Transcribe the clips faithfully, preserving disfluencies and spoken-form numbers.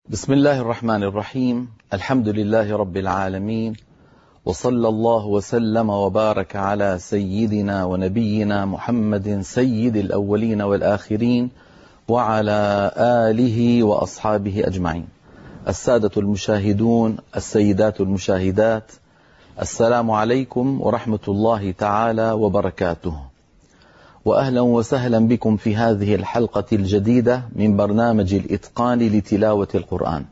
بسم الله الرحمن الرحيم. الحمد لله رب العالمين، وصلى الله وسلم وبارك على سيدنا ونبينا محمد سيد الأولين والآخرين وعلى آله وأصحابه أجمعين. السادة المشاهدون، السيدات المشاهدات، السلام عليكم ورحمة الله تعالى وبركاته، وأهلا وسهلا بكم في هذه الحلقة الجديدة من برنامج الإتقان لتلاوة القرآن.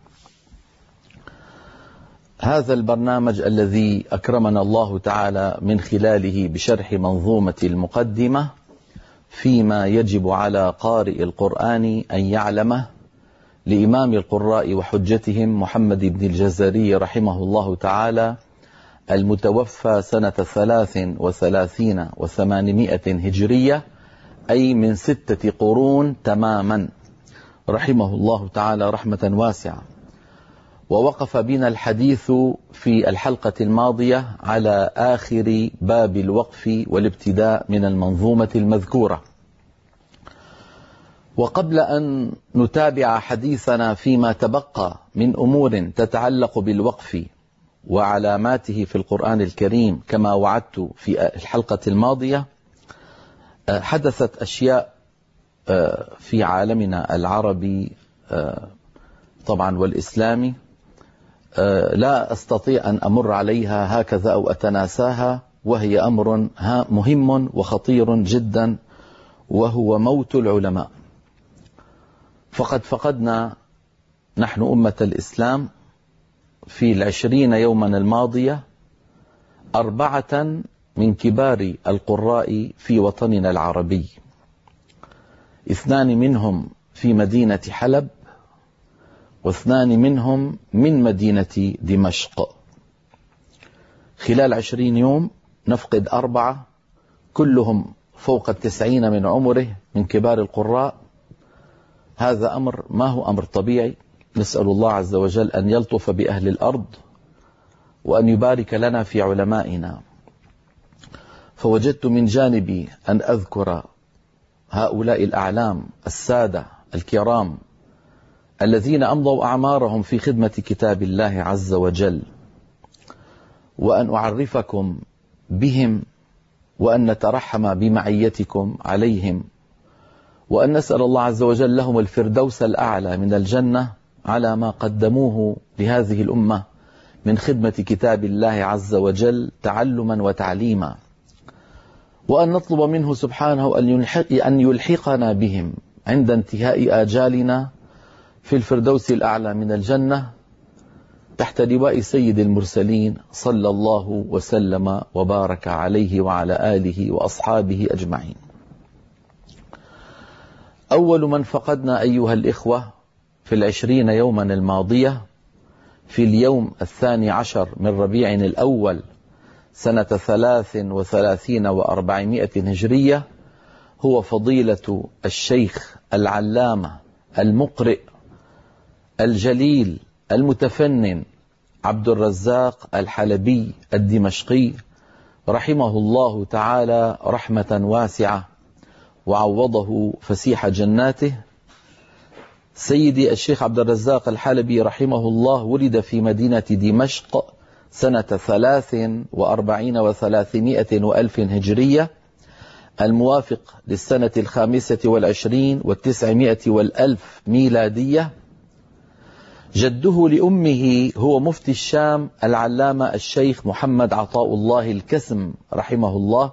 هذا البرنامج الذي أكرمنا الله تعالى من خلاله بشرح منظومة المقدمة فيما يجب على قارئ القرآن أن يعلمه لإمام القراء وحجتهم محمد بن الجزري رحمه الله تعالى، المتوفى سنة ثلاث وثلاثين وثمانمائة هجرية، أي من ستة قرون تماما، رحمه الله تعالى رحمة واسعة. ووقف بنا الحديث في الحلقة الماضية على آخر باب الوقف والابتداء من المنظومة المذكورة. وقبل أن نتابع حديثنا فيما تبقى من أمور تتعلق بالوقف وعلاماته في القرآن الكريم كما وعدت في الحلقة الماضية، حدثت أشياء في عالمنا العربي طبعا والإسلامي لا أستطيع أن أمر عليها هكذا أو أتناساها، وهي أمر مهم وخطير جدا، وهو موت العلماء. فقد فقدنا نحن أمة الإسلام في العشرين يوما الماضية أربعة من كبار القراء في وطننا العربي، اثنان منهم في مدينة حلب، واثنان منهم من مدينة دمشق. خلال عشرين يوم نفقد أربعة، كلهم فوق التسعين من عمره من كبار القراء. هذا أمر ما هو أمر طبيعي. نسأل الله عز وجل أن يلطف بأهل الأرض وأن يبارك لنا في علمائنا. فوجدت من جانبي أن أذكر هؤلاء الأعلام السادة الكرام الذين أمضوا أعمارهم في خدمة كتاب الله عز وجل، وأن أعرفكم بهم، وأن نترحم بمعيتكم عليهم، وأن نسأل الله عز وجل لهم الفردوس الأعلى من الجنة على ما قدموه لهذه الأمة من خدمة كتاب الله عز وجل تعلما وتعليما، وأن نطلب منه سبحانه أن يلحقنا بهم عند انتهاء آجالنا في الفردوس الأعلى من الجنة تحت لواء سيد المرسلين صلى الله وسلم وبارك عليه وعلى آله وأصحابه أجمعين. أول من فقدنا أيها الإخوة في العشرين يوما الماضية في اليوم الثاني عشر من ربيع الأول سنة ثلاث وثلاثين وأربعمائة هجرية هو فضيلة الشيخ العلامة المقرئ الجليل المتفنن عبد الرزاق الحلبي الدمشقي، رحمه الله تعالى رحمة واسعة وعوضه فسيح جناته. سيدي الشيخ عبد الرزاق الحلبي رحمه الله ولد في مدينة دمشق سنة ثلاث وأربعين وثلاثمائة وألف هجرية، الموافق للسنة الخامسة والعشرين والتسعمائة والألف ميلادية. جده لأمه هو مفتي الشام العلامة الشيخ محمد عطاء الله الكسم رحمه الله.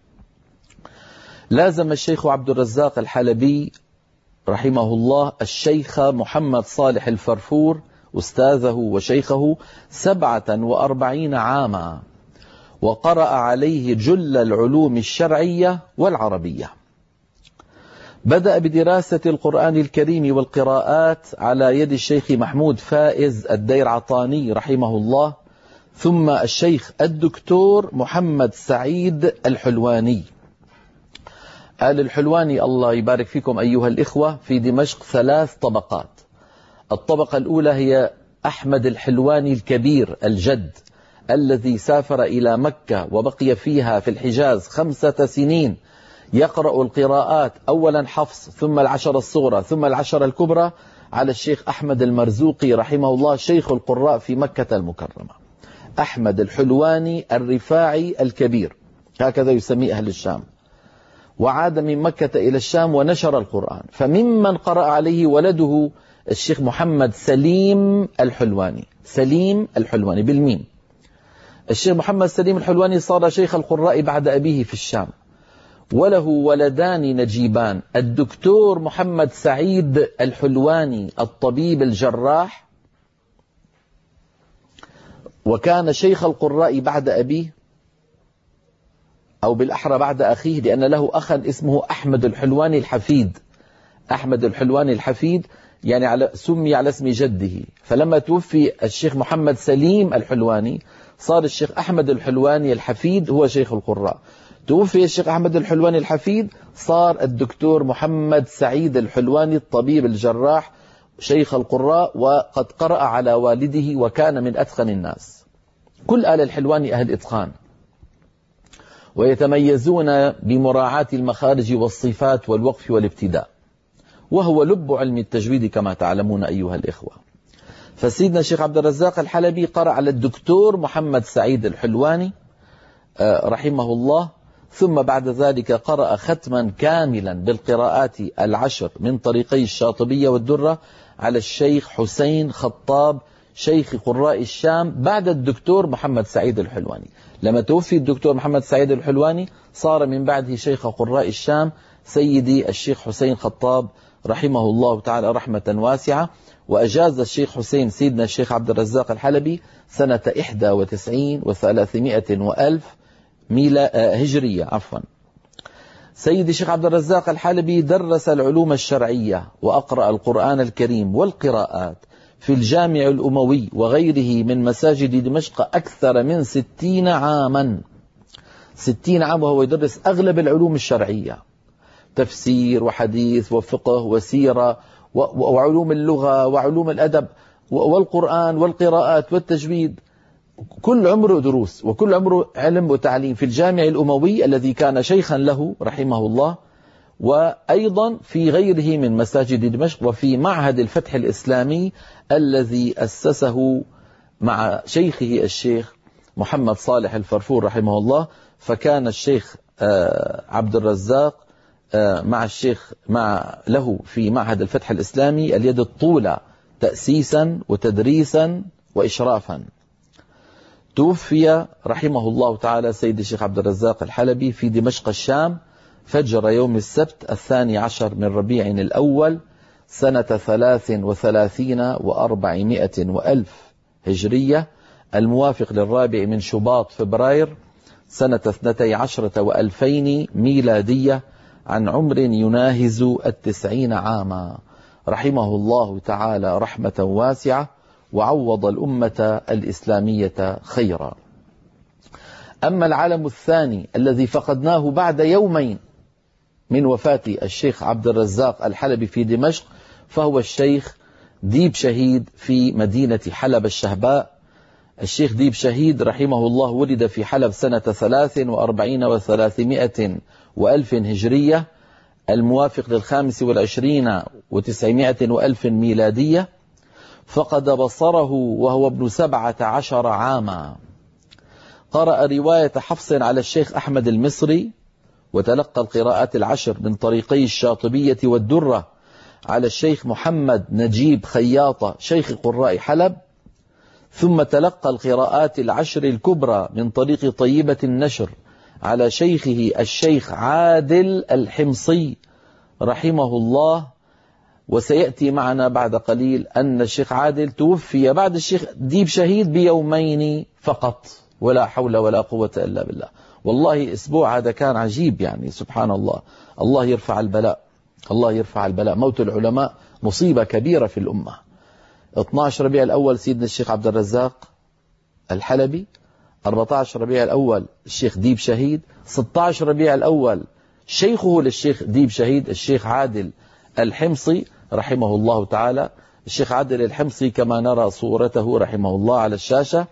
لازم الشيخ عبد الرزاق الحلبي رحمه الله الشيخ محمد صالح الفرفور أستاذه وشيخه سبعة وأربعين عاما، وقرأ عليه جل العلوم الشرعية والعربية. بدأ بدراسة القرآن الكريم والقراءات على يد الشيخ محمود فائز الدير عطاني رحمه الله، ثم الشيخ الدكتور محمد سعيد الحلواني. آل الحلواني الله يبارك فيكم أيها الإخوة في دمشق ثلاث طبقات. الطبقة الأولى هي أحمد الحلواني الكبير الجد الذي سافر إلى مكة وبقي فيها في الحجاز خمسة سنين يقرأ القراءات، أولا حفص ثم العشر الصغرى ثم العشر الكبرى، على الشيخ أحمد المرزوقي رحمه الله شيخ القراء في مكة المكرمة، أحمد الحلواني الرفاعي الكبير، هكذا يسميه أهل الشام. وعاد من مكة إلى الشام ونشر القرآن. فممن قرأ عليه ولده الشيخ محمد سليم الحلواني، سليم الحلواني بالميم. الشيخ محمد سليم الحلواني صار شيخ القراء بعد أبيه في الشام، وله ولدان نجيبان، الدكتور محمد سعيد الحلواني الطبيب الجراح، وكان شيخ القراء بعد أبيه، أو بالأحرى بعد أخيه، لأن له أخا اسمه أحمد الحلواني الحفيد. أحمد الحلواني الحفيد يعني على سمي على اسم جده. فلما توفي الشيخ محمد سليم الحلواني صار الشيخ أحمد الحلواني الحفيد هو شيخ القراء. توفي الشيخ أحمد الحلواني الحفيد، صار الدكتور محمد سعيد الحلواني الطبيب الجراح شيخ القراء، وقد قرأ على والده وكان من أتقن الناس. كل آل الحلواني أهل إتقان، ويتميزون بمراعاة المخارج والصفات والوقف والابتداء، وهو لب علم التجويد كما تعلمون أيها الإخوة. فسيدنا الشيخ عبد الرزاق الحلبي قرأ على الدكتور محمد سعيد الحلواني رحمه الله، ثم بعد ذلك قرأ ختما كاملا بالقراءات العشر من طريقي الشاطبية والدرة على الشيخ حسين خطاب شيخ قراء الشام بعد الدكتور محمد سعيد الحلواني. لما توفي الدكتور محمد سعيد الحلواني صار من بعده شيخ قراء الشام سيدي الشيخ حسين خطاب رحمه الله تعالى رحمة واسعة. وأجاز الشيخ حسين سيدنا الشيخ عبد الرزاق الحلبي سنة إحدى وتسعين وثلاثمائة وألف ميلا هجرية عفوا. سيدي الشيخ عبد الرزاق الحلبي درس العلوم الشرعية وأقرأ القرآن الكريم والقراءات في الجامع الأموي وغيره من مساجد دمشق أكثر من ستين عاما، ستين عام وهو يدرس أغلب العلوم الشرعية، تفسير وحديث وفقه وسيرة وعلوم اللغة وعلوم الأدب والقرآن والقراءات والتجويد. كل عمره دروس وكل عمره علم وتعليم في الجامع الأموي الذي كان شيخا له رحمه الله، وأيضا في غيره من مساجد دمشق، وفي معهد الفتح الإسلامي الذي أسسه مع شيخه الشيخ محمد صالح الفرفور رحمه الله. فكان الشيخ عبد الرزاق مع الشيخ مع له في معهد الفتح الإسلامي اليد الطولى تأسيسا وتدريسا وإشرافا. توفي رحمه الله تعالى سيد الشيخ عبد الرزاق الحلبي في دمشق الشام فجر يوم السبت الثاني عشر من ربيع الأول سنة ثلاث وثلاثين وأربعمائة وألف هجرية، الموافق للرابع من شباط فبراير سنة اثنتي عشرة وألفين ميلادية، عن عمر يناهز التسعين عاما، رحمه الله تعالى رحمة واسعة، وعوض الأمة الإسلامية خيرا. أما العالم الثاني الذي فقدناه بعد يومين من وفاة الشيخ عبد الرزاق الحلبي في دمشق، فهو الشيخ ديب شهيد في مدينة حلب الشهباء. الشيخ ديب شهيد رحمه الله ولد في حلب سنة ثلاث وأربعين وثلاثمائة وألف هجرية، الموافق للخامس والعشرين وتسعمائة وألف ميلادية. فقد بصره وهو ابن سبعة عشر عاما. قرأ رواية حفص على الشيخ أحمد المصري، وتلقى القراءات العشر من طريقي الشاطبية والدرة على الشيخ محمد نجيب خياطة شيخ قراء حلب، ثم تلقى القراءات العشر الكبرى من طريق طيبة النشر على شيخه الشيخ عادل الحمصي رحمه الله. وسيأتي معنا بعد قليل أن الشيخ عادل توفي بعد الشيخ ديب شهيد بيومين فقط، ولا حول ولا قوة إلا بالله. والله أسبوع هذا كان عجيب، يعني سبحان الله. الله يرفع البلاء، الله يرفع البلاء. موت العلماء مصيبة كبيرة في الأمة. اثني عشر ربيع الأول سيدنا الشيخ عبد الرزاق الحلبي، أربعة عشر ربيع الأول الشيخ ديب شهيد، ستة عشر ربيع الأول شيخه للشيخ ديب شهيد الشيخ عادل الحمصي رحمه الله تعالى. الشيخ عادل الحمصي كما نرى صورته رحمه الله على الشاشة،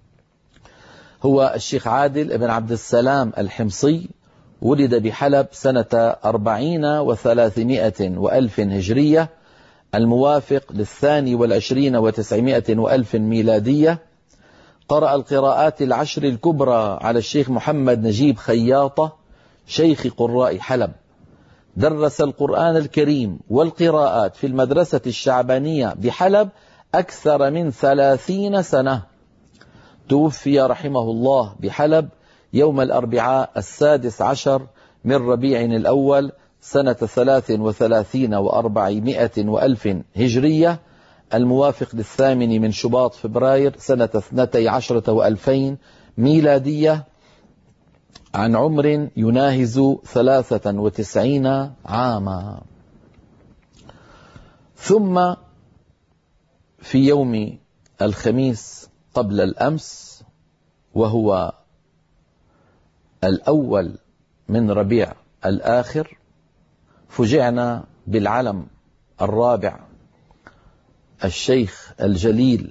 هو الشيخ عادل بن عبد السلام الحمصي، ولد بحلب سنة أربعين وثلاثمائة وألف هجرية، الموافق للثاني والعشرين وتسعمائة وألف ميلادية، قرأ القراءات العشر الكبرى على الشيخ محمد نجيب خياطة شيخ قراء حلب. درس القرآن الكريم والقراءات في المدرسة الشعبانية بحلب أكثر من ثلاثين سنة. توفي رحمه الله بحلب يوم الأربعاء السادس عشر من ربيع الأول سنة ثلاث وثلاثين وأربعمائة وألف هجرية، الموافق للثامن من شباط فبراير سنة اثنتي عشرة وألفين ميلادية، عن عمر يناهز ثلاثة وتسعين عاما. ثم في يوم الخميس قبل الأمس، وهو الأول من ربيع الآخر، فجعنا بالعلم الرابع الشيخ الجليل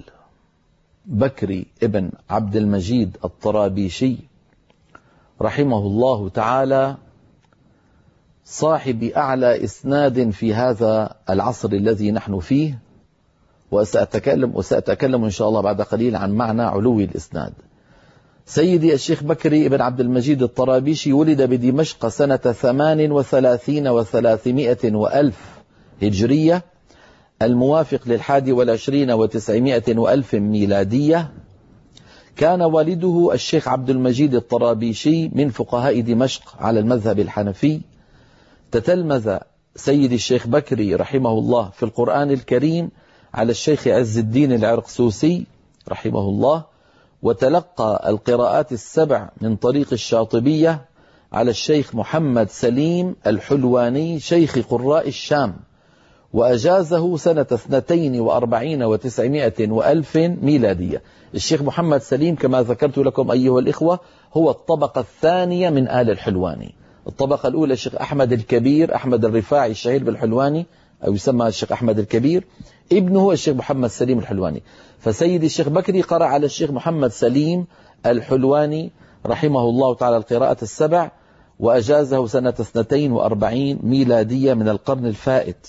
بكري ابن عبد المجيد الطرابيشي رحمه الله تعالى، صاحب أعلى إسناد في هذا العصر الذي نحن فيه. وسأتكلم, وسأتكلم إن شاء الله بعد قليل عن معنى علو الإسناد. سيدي الشيخ بكري ابن عبد المجيد الطرابيشي ولد بدمشق سنة ثمان وثلاثين وثلاثمائة وألف هجرية، الموافق للحادي والعشرين وتسعمائة وألف ميلادية. كان والده الشيخ عبد المجيد الطرابيشي من فقهاء دمشق على المذهب الحنفي. تتلمذ سيدي الشيخ بكري رحمه الله في القرآن الكريم على الشيخ عز الدين العرقسوسي رحمه الله، وتلقى القراءات السبع من طريق الشاطبية على الشيخ محمد سليم الحلواني شيخ قراء الشام، وأجازه سنة اثنتين وأربعين وتسعمائة وألف ميلادية. الشيخ محمد سليم كما ذكرت لكم أيها الإخوة هو الطبقة الثانية من آل الحلواني. الطبقة الأولى الشيخ أحمد الكبير، أحمد الرفاعي الشهير بالحلواني أو يسمى الشيخ أحمد الكبير، ابنه الشيخ محمد سليم الحلواني. فسيدي الشيخ بكري قرأ على الشيخ محمد سليم الحلواني رحمه الله تعالى القراءة السبع، وأجازه سنة اثنتين وأربعين ميلادية من القرن الفائت.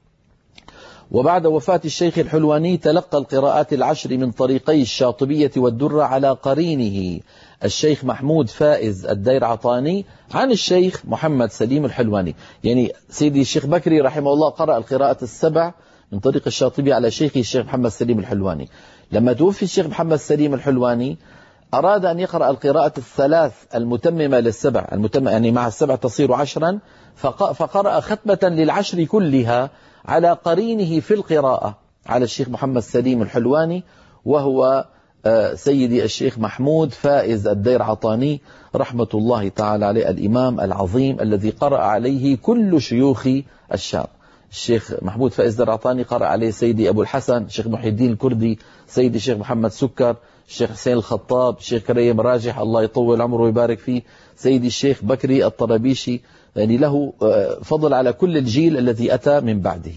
وبعد وفاة الشيخ الحلواني تلقى القراءات العشر من طريقي الشاطبية والدرة على قرينه الشيخ محمود فائز الدير عطاني عن الشيخ محمد سليم الحلواني. يعني سيدي الشيخ بكري رحمه الله قرأ القراءة السبع من طريق الشاطبية على شيخه الشيخ محمد سليم الحلواني. لما توفي الشيخ محمد سليم الحلواني أراد أن يقرأ القراءة الثلاث المتممة للسبع، المتممة يعني مع السبع تصير عشرا، فقرأ ختمة للعشر كلها على قرينه في القراءة على الشيخ محمد سليم الحلواني، وهو سيدي الشيخ محمود فائز الدير عطاني رحمة الله تعالى عليه، الإمام العظيم الذي قرأ عليه كل شيوخ الشام. الشيخ محمود فائز الدير عطاني قرأ عليه سيدي أبو الحسن، الشيخ محي الدين الكردي، سيدي الشيخ محمد سكر، الشيخ حسين الخطاب، الشيخ كريم راجح الله يطول عمره ويبارك فيه، سيدي الشيخ بكري الطرابيشي، يعني له فضل على كل الجيل الذي أتى من بعده.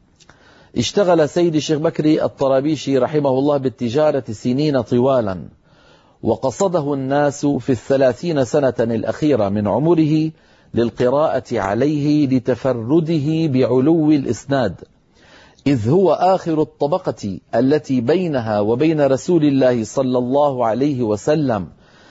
اشتغل سيدي الشيخ بكري الطرابيشي رحمه الله بالتجارة سنين طوالا، وقصده الناس في الثلاثين سنة الأخيرة من عمره للقراءة عليه لتفرده بعلو الإسناد، إذ هو آخر الطبقة التي بينها وبين رسول الله صلى الله عليه وسلم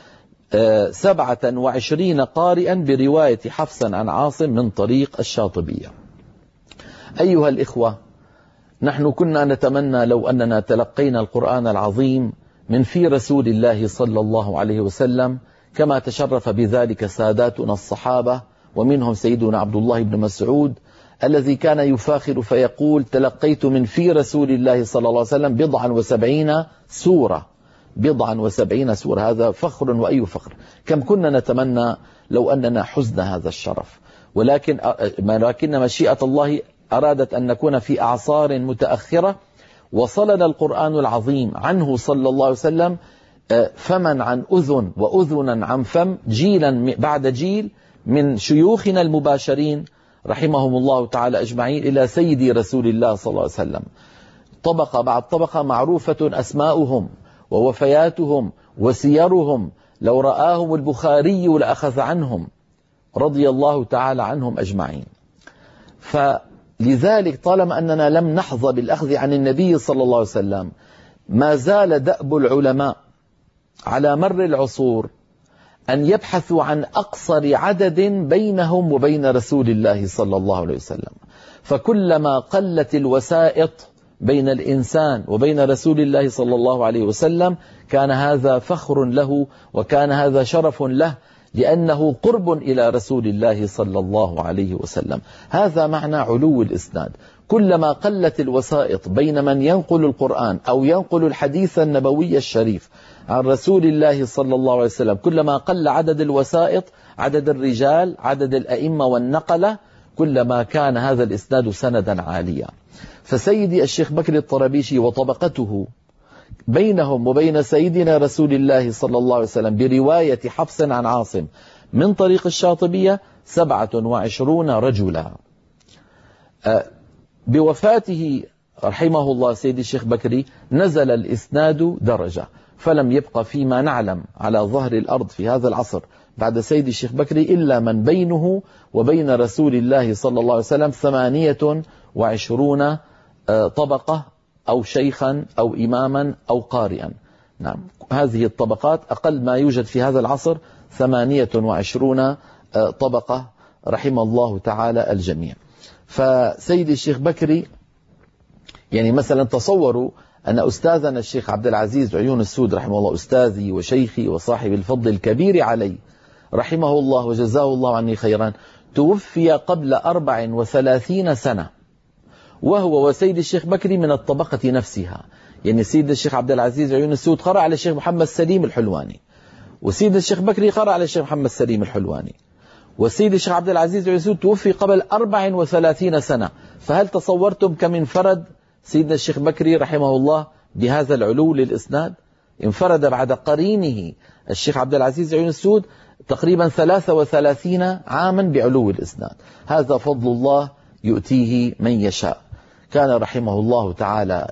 سبعة وعشرين قارئا برواية حفص عن عاصم من طريق الشاطبية. أيها الإخوة، نحن كنا نتمنى لو أننا تلقينا القرآن العظيم من في رسول الله صلى الله عليه وسلم كما تشرف بذلك ساداتنا الصحابة، ومنهم سيدنا عبد الله بن مسعود الذي كان يفاخر فيقول: تلقيت من في رسول الله صلى الله عليه وسلم بضعا وسبعين سورة، بضعا وسبعين سورة. هذا فخر وأي فخر. كم كنا نتمنى لو أننا حزنا هذا الشرف، ولكن ولكن مشيئة الله أرادت أن نكون في أعصار متأخرة، وصلنا القرآن العظيم عنه صلى الله عليه وسلم فمن عن أذن وأذنا عن فم، جيلا بعد جيل من شيوخنا المباشرين رحمهم الله تعالى أجمعين إلى سيدي رسول الله صلى الله عليه وسلم، طبقة بعد طبقة، معروفة أسماؤهم ووفياتهم وسيرهم، لو رآهم البخاري لأخذ عنهم، رضي الله تعالى عنهم أجمعين. لذلك طالما أننا لم نحظى بالأخذ عن النبي صلى الله عليه وسلم، ما زال دأب العلماء على مر العصور أن يبحثوا عن أقصر عدد بينهم وبين رسول الله صلى الله عليه وسلم. فكلما قلت الوسائط بين الإنسان وبين رسول الله صلى الله عليه وسلم كان هذا فخر له، وكان هذا شرف له، لأنه قرب إلى رسول الله صلى الله عليه وسلم. هذا معنى علو الإسناد. كلما قلت الوسائط بين من ينقل القرآن أو ينقل الحديث النبوي الشريف عن رسول الله صلى الله عليه وسلم، كلما قل عدد الوسائط، عدد الرجال، عدد الأئمة والنقلة، كلما كان هذا الإسناد سندا عاليا. فسيدي الشيخ بكر الطرابيشي وطبقته بينهم وبين سيدنا رسول الله صلى الله عليه وسلم برواية حفص عن عاصم من طريق الشاطبية سبعة وعشرون رجلا. بوفاته رحمه الله سيدي الشيخ بكري نزل الإسناد درجة، فلم يبقى فيما نعلم على ظهر الأرض في هذا العصر بعد سيدي الشيخ بكري إلا من بينه وبين رسول الله صلى الله عليه وسلم ثمانية وعشرون طبقة، أو شيخا أو إماما أو قارئا. نعم، هذه الطبقات أقل ما يوجد في هذا العصر ثمانية وعشرون طبقة، رحم الله تعالى الجميع. فسيدي الشيخ بكري يعني مثلا تصوروا أن أستاذنا الشيخ عبد العزيز عيون السود رحمه الله، أستاذي وشيخي وصاحب الفضل الكبير علي رحمه الله وجزاه الله عني خيرا، توفي قبل أربع وثلاثين سنة، وهو وسيد الشيخ بكري من الطبقة نفسها. يعني سيد الشيخ عبد العزيز عيون السود قرأ على الشيخ محمد سليم الحلواني، وسيد الشيخ بكري قرأ على الشيخ محمد سليم الحلواني، وسيد الشيخ عبد العزيز عيون السود توفي قبل أربع وثلاثين سنة. فهل تصورتم كم انفرد سيدنا الشيخ بكري رحمه الله بهذا العلو للإسناد؟ انفرد بعد قرينه الشيخ عبد العزيز عيون السود تقريبا ثلاثة وثلاثين عاما بعلو الإسناد. هذا فضل الله يؤتيه من يشاء. كان رحمه الله تعالى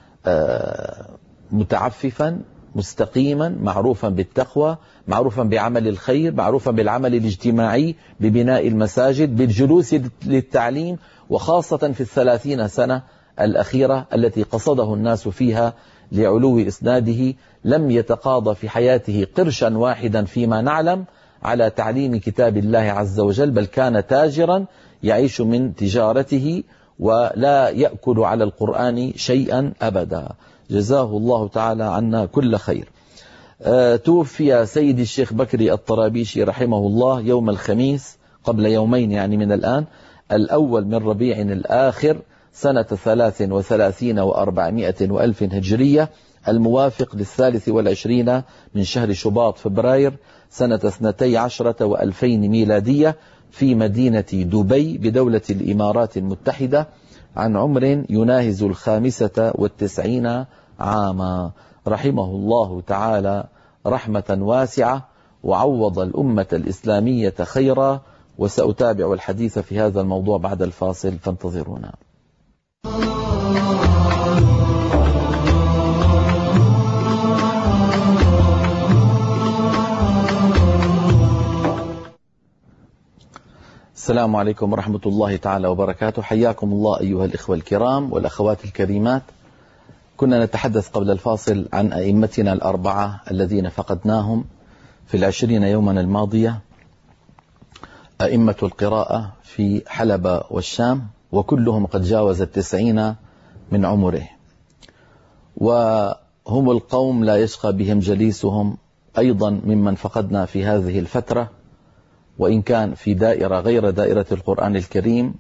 متعففا مستقيما، معروفا بالتقوى، معروفا بعمل الخير، معروفا بالعمل الاجتماعي، ببناء المساجد، بالجلوس للتعليم، وخاصة في الثلاثين سنة الأخيرة التي قصده الناس فيها لعلو إسناده لم يتقاضى في حياته قرشا واحدا فيما نعلم على تعليم كتاب الله عز وجل، بل كان تاجرا يعيش من تجارته ولا يأكل على القرآن شيئا أبدا. جزاه الله تعالى عنا كل خير. أه توفي سيدي الشيخ بكري الطرابيشي رحمه الله يوم الخميس قبل يومين، يعني من الآن، الأول من ربيع الآخر سنة ثلاث وثلاثين وأربعمائة وألف هجرية، الموافق للثالث والعشرين من شهر شباط فبراير سنة اثنتي عشرة وألفين ميلادية في مدينة دبي بدولة الإمارات المتحدة، عن عمر يناهز الخامسة والتسعين عاما. رحمه الله تعالى رحمة واسعة، وعوض الأمة الإسلامية خيرا. وسأتابع الحديث في هذا الموضوع بعد الفاصل، فانتظرونا. السلام عليكم ورحمة الله تعالى وبركاته. حياكم الله أيها الإخوة الكرام والأخوات الكريمات. كنا نتحدث قبل الفاصل عن أئمتنا الأربعة الذين فقدناهم في العشرين يوما الماضية، أئمة القراءة في حلب والشام، وكلهم قد جاوز التسعين من عمره، وهم القوم لا يشقى بهم جليسهم، أيضا ممن فقدنا في هذه الفترة، وإن كان في دائرة غير دائرة القرآن الكريم.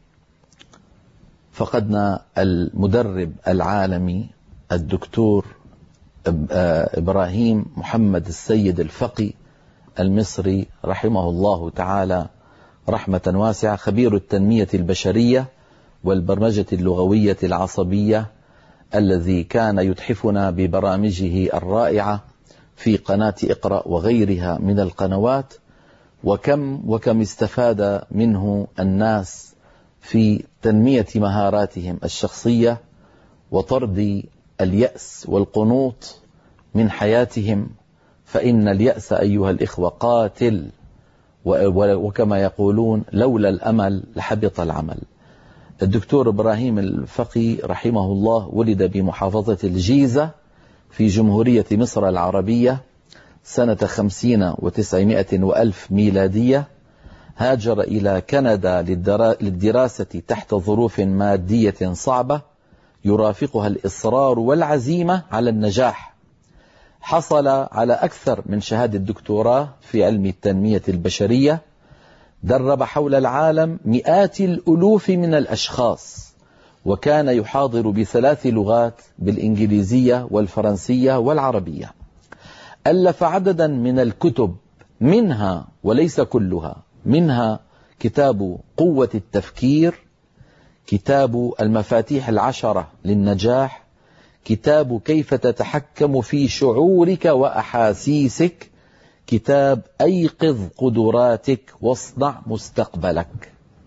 فقدنا المدرب العالمي الدكتور إبراهيم محمد السيد الفقي المصري رحمه الله تعالى رحمة واسعة، خبير التنمية البشرية والبرمجة اللغوية العصبية، الذي كان يتحفنا ببرامجه الرائعة في قناة اقرأ وغيرها من القنوات، وكم وكم استفاد منه الناس في تنمية مهاراتهم الشخصية وطرد اليأس والقنوط من حياتهم، فإن اليأس أيها الإخوة قاتل، وكما يقولون لولا الأمل لحبط العمل. الدكتور إبراهيم الفقي رحمه الله ولد بمحافظة الجيزة في جمهورية مصر العربية سنة خمسين وتسعمائة وألف ميلادية. هاجر إلى كندا للدراسة تحت ظروف مادية صعبة يرافقها الإصرار والعزيمة على النجاح. حصل على أكثر من شهادة دكتوراه في علم التنمية البشرية. درب حول العالم مئات الألوف من الأشخاص، وكان يحاضر بثلاث لغات بالإنجليزية والفرنسية والعربية. ألف عددا من الكتب، منها وليس كلها، منها كتاب قوة التفكير، كتاب المفاتيح العشرة للنجاح، كتاب كيف تتحكم في شعورك وأحاسيسك، كتاب أيقظ قدراتك واصنع مستقبلك.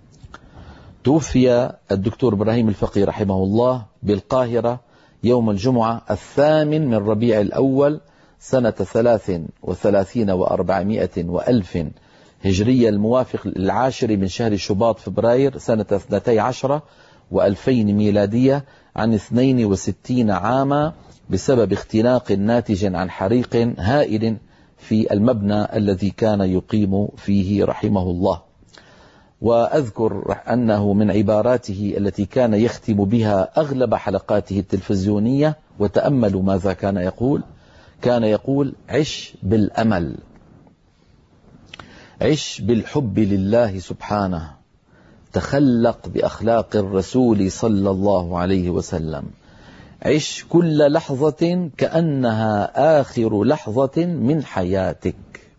توفي الدكتور إبراهيم الفقي رحمه الله بالقاهرة يوم الجمعة الثامن من ربيع الأول سنة ثلاث وثلاثين وأربعمائة وألف هجرية، الموافق العاشر من شهر شباط فبراير سنة اثنتي عشرة وألفين ميلادية، عن اثنين وستين عاما، بسبب اختناق ناتج عن حريق هائل في المبنى الذي كان يقيم فيه رحمه الله. وأذكر أنه من عباراته التي كان يختم بها أغلب حلقاته التلفزيونية، وتأملوا ماذا كان يقول. كان يقول: عش بالأمل، عش بالحب لله سبحانه، تخلق بأخلاق الرسول صلى الله عليه وسلم، عش كل لحظة كأنها آخر لحظة من حياتك،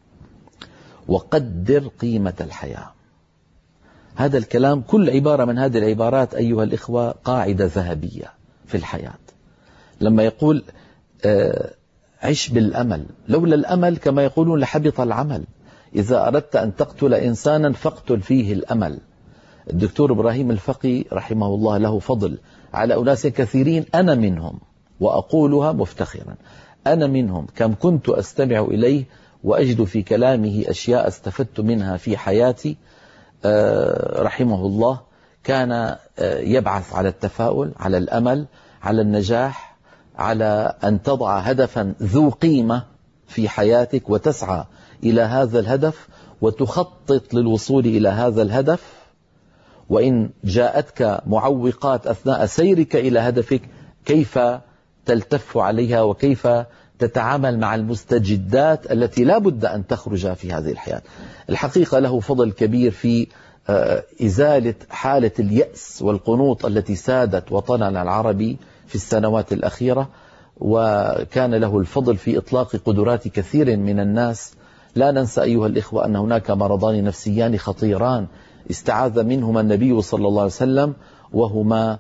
وقدر قيمة الحياة. هذا الكلام، كل عبارة من هذه العبارات أيها الإخوة قاعدة ذهبية في الحياة. لما يقول آه عش بالأمل، لولا الأمل كما يقولون لحبط العمل. إذا أردت أن تقتل إنسانا فاقتل فيه الأمل. الدكتور إبراهيم الفقي رحمه الله له فضل على أناس كثيرين، أنا منهم، وأقولها مفتخرا، أنا منهم. كم كنت أستمع إليه وأجد في كلامه أشياء استفدت منها في حياتي. رحمه الله كان يبعث على التفاؤل، على الأمل، على النجاح، على أن تضع هدفا ذو قيمة في حياتك وتسعى إلى هذا الهدف وتخطط للوصول إلى هذا الهدف. وإن جاءتك معوقات أثناء سيرك إلى هدفك، كيف تلتف عليها وكيف تتعامل مع المستجدات التي لا بد أن تخرج في هذه الحياة. الحقيقة له فضل كبير في إزالة حالة اليأس والقنوط التي سادت وطننا العربي في السنوات الأخيرة، وكان له الفضل في إطلاق قدرات كثير من الناس. لا ننسى أيها الإخوة أن هناك مرضان نفسيان خطيران استعاذ منهما النبي صلى الله عليه وسلم، وهما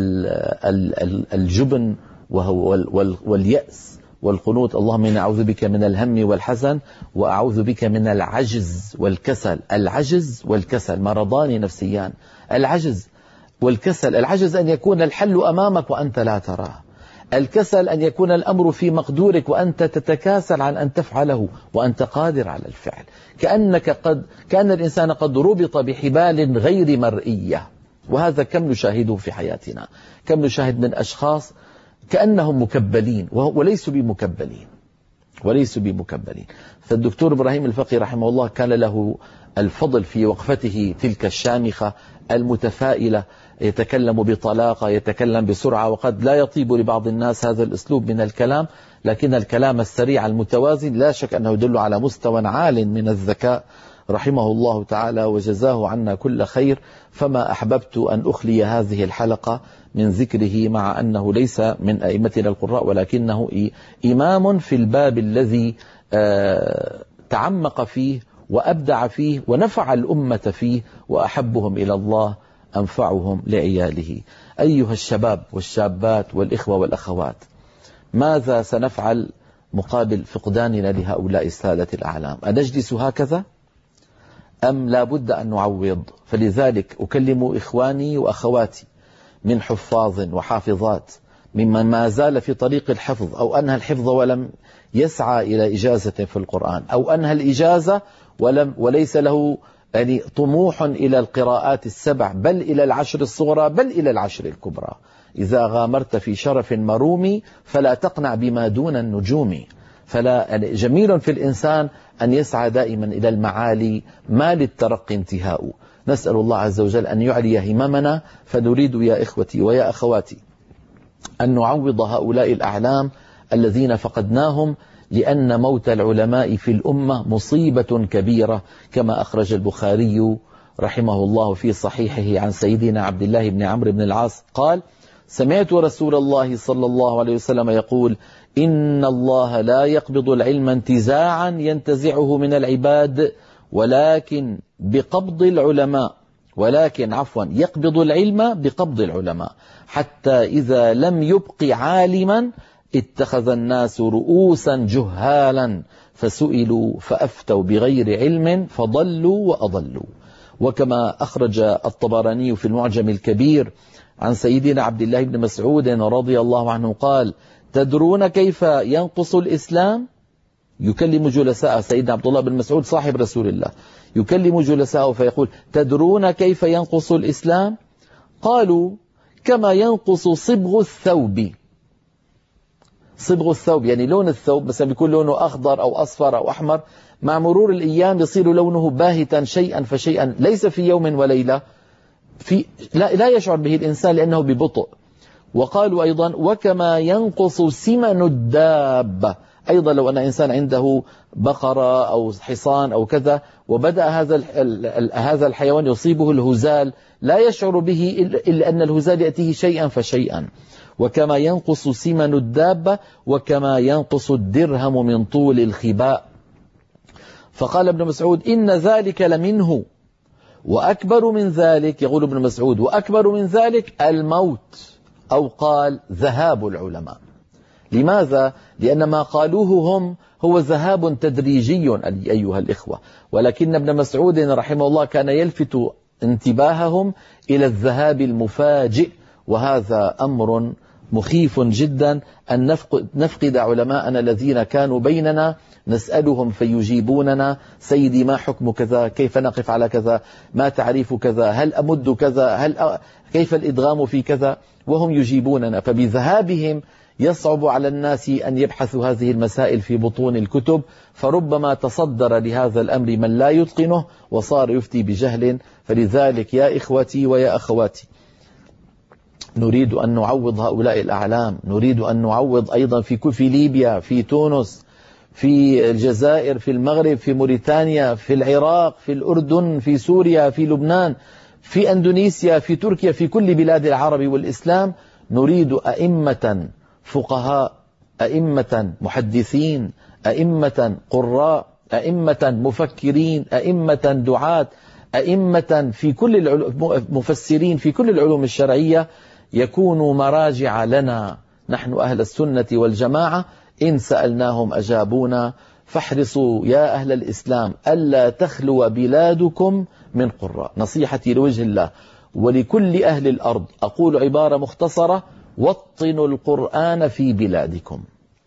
الجبن واليأس والقنوط. اللهم إني أعوذ بك من الهم والحزن، وأعوذ بك من العجز والكسل. العجز والكسل مرضان نفسيان. العجز والكسل، العجز أن يكون الحل أمامك وأنت لا تراه، الكسل أن يكون الأمر في مقدورك وأنت تتكاسل عن أن تفعله وأنت قادر على الفعل. كأنك قد كأن الإنسان قد ربط بحبال غير مرئية. وهذا كم نشاهده في حياتنا، كم نشاهد من أشخاص كأنهم مكبلين وليسوا بمكبلين وليسوا بمكبلين. فالدكتور إبراهيم الفقي رحمه الله كان له الفضل في وقفته تلك الشامخة المتفائلة، يتكلم بطلاقة، يتكلم بسرعة، وقد لا يطيب لبعض الناس هذا الأسلوب من الكلام، لكن الكلام السريع المتوازن لا شك أنه يدل على مستوى عال من الذكاء رحمه الله تعالى، وجزاه عنا كل خير. فما أحببت أن أخلي هذه الحلقة من ذكره، مع أنه ليس من أئمتنا القراء، ولكنه إمام في الباب الذي تعمق فيه وأبدع فيه ونفع الأمة فيه، وأحبهم إلى الله أنفعهم لعياله. أيها الشباب والشابات والإخوة والأخوات، ماذا سنفعل مقابل فقداننا لهؤلاء السادة الأعلام؟ أنجلس هكذا أم لا بد أن نعوض؟ فلذلك أكلم إخواني وأخواتي من حفاظ وحافظات، ممن ما زال في طريق الحفظ أو أنهى الحفظ ولم يسعى إلى إجازة في القرآن، أو أنهى الإجازة ولم وليس له يعني طموح إلى القراءات السبع، بل إلى العشر الصغرى، بل إلى العشر الكبرى. إذا غامرت في شرف مروم فلا تقنع بما دون النجوم. فلا يعني جميل في الإنسان أن يسعى دائما إلى المعالي، ما للترقي انتهاء. نسأل الله عز وجل أن يعلي هممنا، فنريد يا إخوتي ويا أخواتي أن نعوض هؤلاء الأعلام الذين فقدناهم، لأن موت العلماء في الأمة مصيبة كبيرة، كما أخرج البخاري رحمه الله في صحيحه عن سيدنا عبد الله بن عمرو بن العاص قال: سمعت رسول الله صلى الله عليه وسلم يقول: إن الله لا يقبض العلم انتزاعا ينتزعه من العباد، ولكن بقبض العلماء ولكن عفوا يقبض العلم بقبض العلماء، حتى إذا لم يبق عالما اتخذ الناس رؤوسا جهالا فسئلوا فأفتوا بغير علم فضلوا وأضلوا. وكما أخرج الطبراني في المعجم الكبير عن سيدنا عبد الله بن مسعود رضي الله عنه قال: تدرون كيف ينقص الإسلام؟ يكلم جلساء سيدنا عبد الله بن مسعود صاحب رسول الله، يكلم جلساءه فيقول: تدرون كيف ينقص الإسلام؟ قالوا: كما ينقص صبغ الثوب. صبغ الثوب يعني لون الثوب، مثلا بيكون لونه أخضر أو أصفر أو أحمر، مع مرور الأيام يصير لونه باهتا شيئا فشيئا، ليس في يوم وليلة، في لا, لا يشعر به الإنسان لأنه ببطء. وقالوا أيضا: وكما ينقص سمن الدابة، أيضا لو أن إنسان عنده بقرة أو حصان أو كذا وبدأ هذا هذا الحيوان يصيبه الهزال، لا يشعر به إلا أن الهزال يأتيه شيئا فشيئا. وكما ينقص سمن الدابة وكما ينقص الدرهم من طول الخباء. فقال ابن مسعود: إن ذلك لمنه، وأكبر من ذلك، يقول ابن مسعود: وأكبر من ذلك الموت، أو قال ذهاب العلماء. لماذا؟ لأن ما قالوه هم هو ذهاب تدريجي أيها الإخوة، ولكن ابن مسعود رحمه الله كان يلفت انتباههم إلى الذهاب المفاجئ، وهذا أمر مخيف جدا أن نفقد, نفقد علماءنا الذين كانوا بيننا، نسألهم فيجيبوننا: سيدي ما حكم كذا، كيف نقف على كذا، ما تعريف كذا، هل أمد كذا، هل أ... كيف الإدغام في كذا، وهم يجيبوننا. فبذهابهم يصعب على الناس أن يبحثوا هذه المسائل في بطون الكتب، فربما تصدر لهذا الأمر من لا يتقنه وصار يفتي بجهل. فلذلك يا إخوتي ويا أخواتي، نريد أن نعوض هؤلاء الأعلام، نريد أن نعوض أيضا في في ليبيا، في تونس، في الجزائر، في المغرب، في موريتانيا، في العراق، في الأردن، في سوريا، في لبنان، في أندونيسيا، في تركيا، في كل بلاد العرب والإسلام. نريد أئمة فقهاء، أئمة محدثين، أئمة قراء، أئمة مفكرين، أئمة دعاة، أئمة في كل المفسرين في كل العلوم الشرعية، يكونوا مراجع لنا نحن أهل السنة والجماعة. إن سألناهم أجابونا. فاحرصوا يا أهل الإسلام ألا تخلو بلادكم من قراء. نصيحتي لوجه الله ولكل أهل الأرض، أقول عبارة مختصرة: وطنوا القرآن في بلادكم،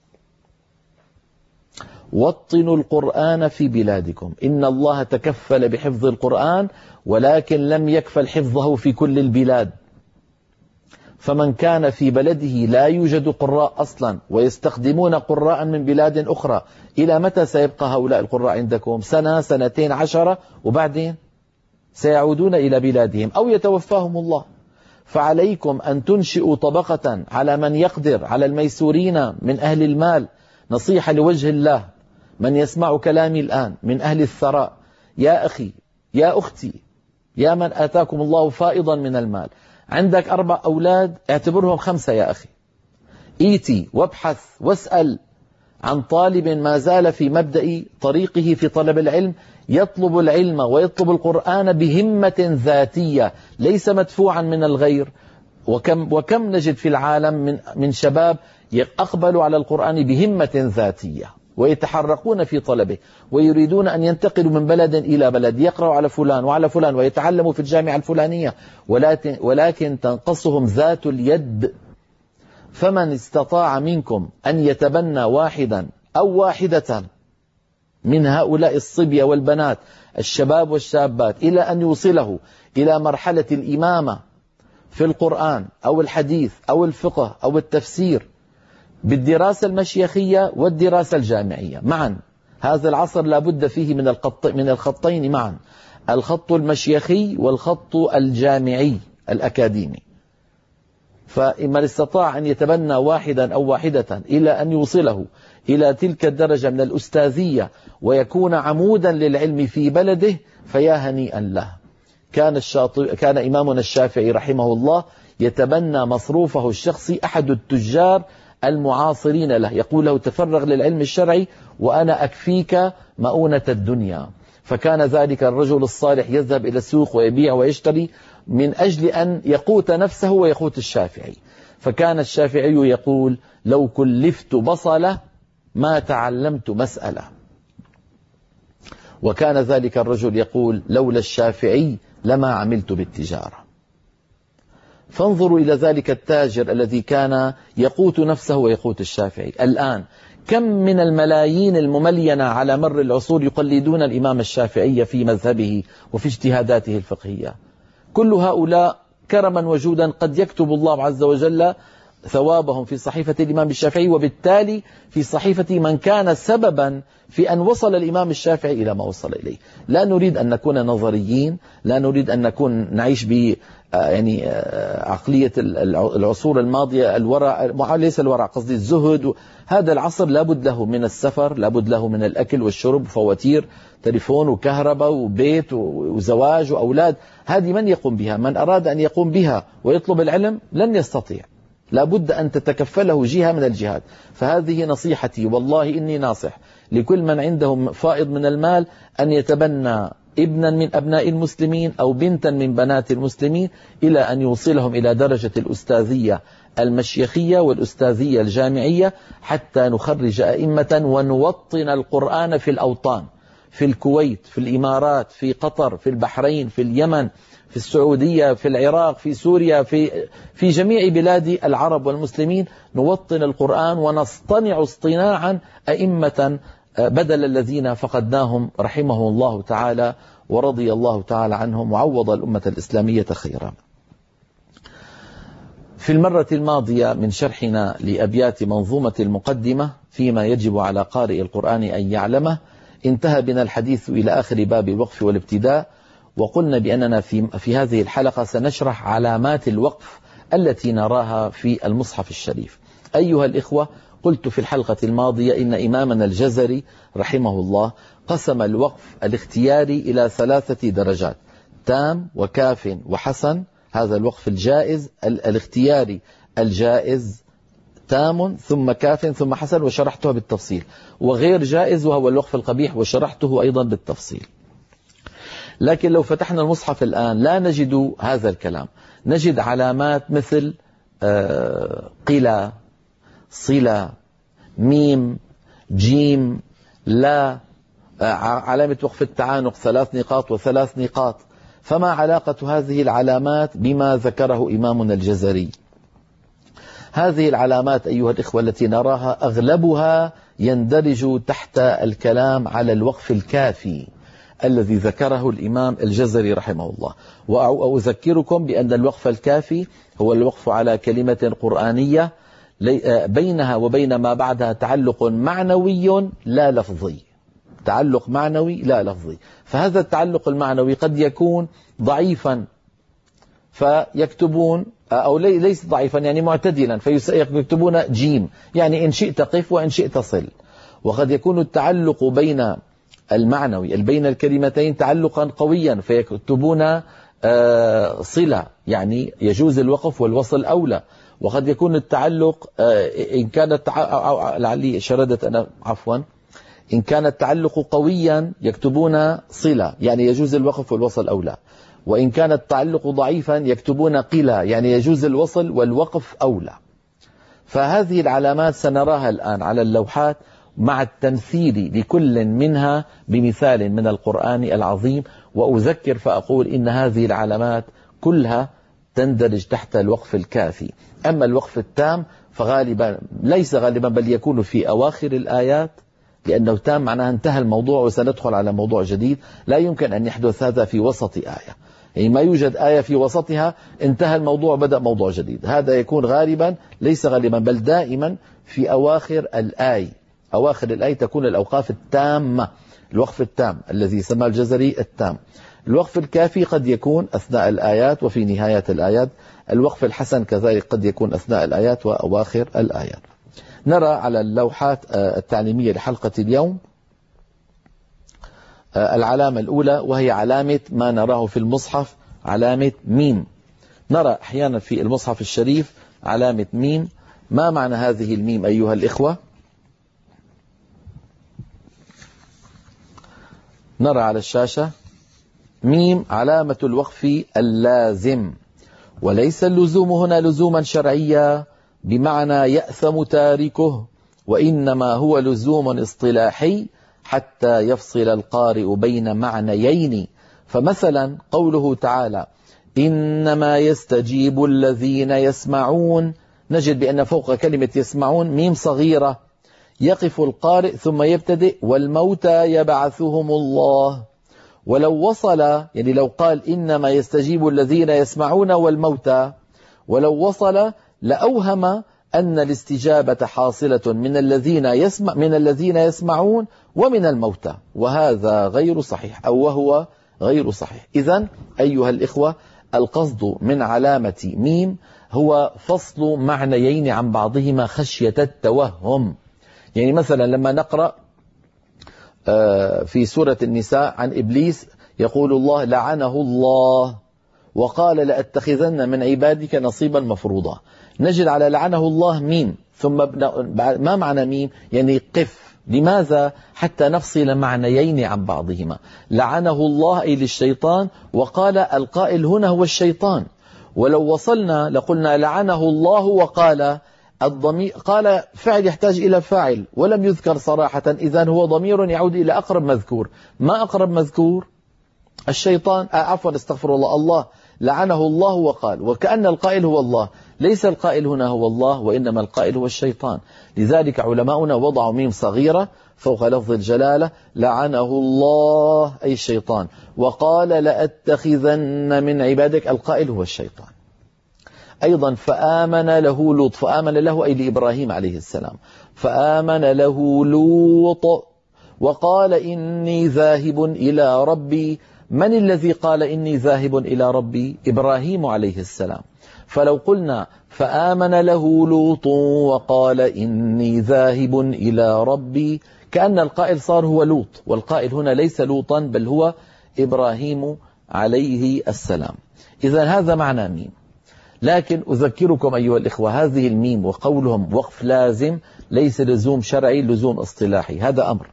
وطنوا القرآن في بلادكم. إن الله تكفل بحفظ القرآن، ولكن لم يكفل حفظه في كل البلاد. فمن كان في بلده لا يوجد قراء أصلا ويستخدمون قراء من بلاد أخرى، إلى متى سيبقى هؤلاء القراء عندكم؟ سنة، سنتين، عشرة، وبعدين سيعودون إلى بلادهم أو يتوفاهم الله. فعليكم أن تنشئوا طبقة على من يقدر، على الميسورين من أهل المال. نصيحة لوجه الله، من يسمع كلامي الآن من أهل الثراء، يا أخي يا أختي يا من آتاكم الله فائضا من المال، عندك أربع أولاد اعتبرهم خمسة يا أخي. إيتي وابحث واسأل عن طالب ما زال في مبدأ طريقه في طلب العلم، يطلب العلم ويطلب القرآن بهمة ذاتية، ليس مدفوعا من الغير. وكم, وكم نجد في العالم من, من شباب يقبلوا على القرآن بهمة ذاتية ويتحرقون في طلبه، ويريدون أن ينتقلوا من بلد إلى بلد، يقرأوا على فلان وعلى فلان ويتعلموا في الجامعة الفلانية، ولكن, ولكن تنقصهم ذات اليد. فمن استطاع منكم أن يتبنى واحدا أو واحدة من هؤلاء الصبية والبنات الشباب والشابات إلى أن يوصله إلى مرحلة الإمامة في القرآن أو الحديث أو الفقه أو التفسير بالدراسة المشيخية والدراسة الجامعية معا. هذا العصر لا بد فيه من الخط من الخطين معا، الخط المشيخي والخط الجامعي الأكاديمي. فمن استطاع أن يتبنى واحدا أو واحدة إلى أن يوصله إلى تلك الدرجة من الأستاذية ويكون عمودا للعلم في بلده فيا هنيئا له. كان, كان إمامنا الشافعي رحمه الله يتبنى مصروفه الشخصي أحد التجار المعاصرين له، يقول له تفرغ للعلم الشرعي وأنا أكفيك مؤونة الدنيا. فكان ذلك الرجل الصالح يذهب إلى السوق ويبيع ويشتري من أجل أن يقوت نفسه ويقوت الشافعي. فكان الشافعي يقول لو كلفت بصلة ما تعلمت مسألة. وكان ذلك الرجل يقول لولا الشافعي لما عملت بالتجارة. فانظروا إلى ذلك التاجر الذي كان يقوت نفسه ويقوت الشافعي. الآن كم من الملايين المملينة على مر العصور يقلدون الإمام الشافعي في مذهبه وفي اجتهاداته الفقهية. كل هؤلاء كرما وجودا قد يكتب الله عز وجل ثوابهم في صحيفة الإمام الشافعي، وبالتالي في صحيفة من كان سببا في أن وصل الإمام الشافعي إلى ما وصل إليه. لا نريد أن نكون نظريين، لا نريد أن نكون نعيش ب يعني عقلية العصور الماضية، الورع ليس الورع قصدي الزهد. هذا العصر لابد له من السفر، لابد له من الأكل والشرب، فواتير تليفون وكهرباء وبيت وزواج وأولاد. هذه من يقوم بها؟ من أراد أن يقوم بها ويطلب العلم لن يستطيع، لابد أن تتكفله جهة من الجهات. فهذه نصيحتي، والله إني ناصح لكل من عنده فائض من المال أن يتبنى ابنا من أبناء المسلمين أو بنتا من بنات المسلمين إلى أن يوصلهم إلى درجة الأستاذية المشيخية والأستاذية الجامعية، حتى نخرج أئمة ونوطن القرآن في الأوطان، في الكويت، في الإمارات، في قطر، في البحرين، في اليمن، في السعودية، في العراق، في سوريا، في في جميع بلاد العرب والمسلمين. نوطن القرآن ونصطنع اصطناعا أئمة بدل الذين فقدناهم رحمهم الله تعالى ورضي الله تعالى عنهم وعوض الأمة الإسلامية خيرا. في المرة الماضية من شرحنا لأبيات منظومة المقدمة فيما يجب على قارئ القرآن أن يعلمه، انتهى بنا الحديث إلى آخر باب الوقف والابتداء، وقلنا بأننا في, في هذه الحلقة سنشرح علامات الوقف التي نراها في المصحف الشريف. أيها الإخوة، قلت في الحلقة الماضية إن إمامنا الجزري رحمه الله قسم الوقف الاختياري إلى ثلاثة درجات: تام وكاف وحسن. هذا الوقف الجائز الاختياري الجائز تام ثم كاف ثم حسن، وشرحتها بالتفصيل. وغير جائز وهو الوقف القبيح، وشرحته أيضا بالتفصيل. لكن لو فتحنا المصحف الآن لا نجد هذا الكلام، نجد علامات مثل قلة، صلة، ميم، جيم، لا، علامة وقف التعانق ثلاث نقاط وثلاث نقاط. فما علاقة هذه العلامات بما ذكره إمامنا الجزري؟ هذه العلامات أيها الإخوة التي نراها أغلبها يندرج تحت الكلام على الوقف الكافي الذي ذكره الإمام الجزري رحمه الله. وأذكركم بأن الوقف الكافي هو الوقف على كلمة قرآنية بينها وبين ما بعدها تعلق معنوي لا لفظي، تعلق معنوي لا لفظي. فهذا التعلق المعنوي قد يكون ضعيفا فيكتبون، أو ليس ضعيفا يعني معتدلا فيكتبون جيم، يعني إن شئت قف وإن شئت صل. وقد يكون التعلق بين المعنوي بين الكلمتين تعلقا قويا فيكتبون صلة، يعني يجوز الوقف والوصل أولى. وقد يكون التعلق إن كان لعلي شردت أنا عفوا إن كان التعلق قويا يكتبون صلة، يعني يجوز الوقف والوصل أولى. وإن كان التعلق ضعيفا يكتبون قلة، يعني يجوز الوصل والوقف أولى. فهذه العلامات سنراها الآن على اللوحات مع التمثيل لكل منها بمثال من القرآن العظيم. وأذكر فأقول إن هذه العلامات كلها تندرج تحت الوقف الكافي. أما الوقف التام فغالبا ليس غالبا بل يكون في أواخر الآيات لأنه تام معناها انتهى الموضوع وسندخل على موضوع جديد. لا يمكن أن يحدث هذا في وسط آية، يعني ما يوجد آية في وسطها انتهى الموضوع بدأ موضوع جديد. هذا يكون غالبا، ليس غالبا بل دائما، في أواخر الآية. أواخر الآية تكون الأوقاف التامة، الوقف التام الذي يسمى الجزري التام. الوقف الكافي قد يكون أثناء الآيات وفي نهاية الآيات. الوقف الحسن كذلك قد يكون أثناء الآيات وأواخر الآيات. نرى على اللوحات التعليمية لحلقة اليوم العلامة الأولى، وهي علامة ما نراه في المصحف، علامة ميم. نرى أحيانا في المصحف الشريف علامة ميم. ما معنى هذه الميم أيها الإخوة؟ نرى على الشاشة ميم علامة الوقف اللازم، وليس اللزوم هنا لزوما شرعيا بمعنى يأثم تاركه، وإنما هو لزوم اصطلاحي حتى يفصل القارئ بين معنيين. فمثلا قوله تعالى إنما يستجيب الذين يسمعون، نجد بأن فوق كلمة يسمعون ميم صغيرة، يقف القارئ ثم يبتدئ والموتى يبعثهم الله. ولو وصل، يعني لو قال إنما يستجيب الذين يسمعون والموتى، ولو وصل لأوهم أن الاستجابة حاصلة من الذين يسمع من الذين يسمعون ومن الموتى، وهذا غير صحيح، أو وهو غير صحيح. إذن أيها الإخوة، القصد من علامة ميم هو فصل معنيين عن بعضهما خشية التوهم. يعني مثلا لما نقرأ في سورة النساء عن إبليس، يقول الله لعنه الله وقال لأتخذن من عبادك نصيبا مفروضا، نجد على لعنه الله ميم، ثم ما معنى ميم؟ يعني قف. لماذا؟ حتى نفصل معنيين عن بعضهما. لعنه الله أي للشيطان، وقال القائل هنا هو الشيطان. ولو وصلنا لقلنا لعنه الله وقال الضمير، قال فعل يحتاج إلى فاعل ولم يذكر صراحة، إذن هو ضمير يعود إلى أقرب مذكور. ما أقرب مذكور؟ الشيطان، آه عفوا استغفر الله، الله لعنه الله وقال، وكأن القائل هو الله. ليس القائل هنا هو الله، وإنما القائل هو الشيطان. لذلك علماؤنا وضعوا ميم صغيرة فوق لفظ الجلالة لعنه الله أي الشيطان، وقال لأتخذن من عبادك، القائل هو الشيطان. أيضا فآمن له لوط، فآمن له أي لإبراهيم عليه السلام، فآمن له لوط وقال إني ذاهب إلى ربي. من الذي قال إني ذاهب إلى ربي؟ إبراهيم عليه السلام. فلو قلنا فآمن له لوط وقال إني ذاهب إلى ربي، كأن القائل صار هو لوط، والقائل هنا ليس لوطا بل هو إبراهيم عليه السلام. إذن هذا معنى ميم. لكن أذكركم أيها الإخوة، هذه الميم وقولهم وقف لازم ليس لزوم شرعي، لزوم اصطلاحي. هذا أمر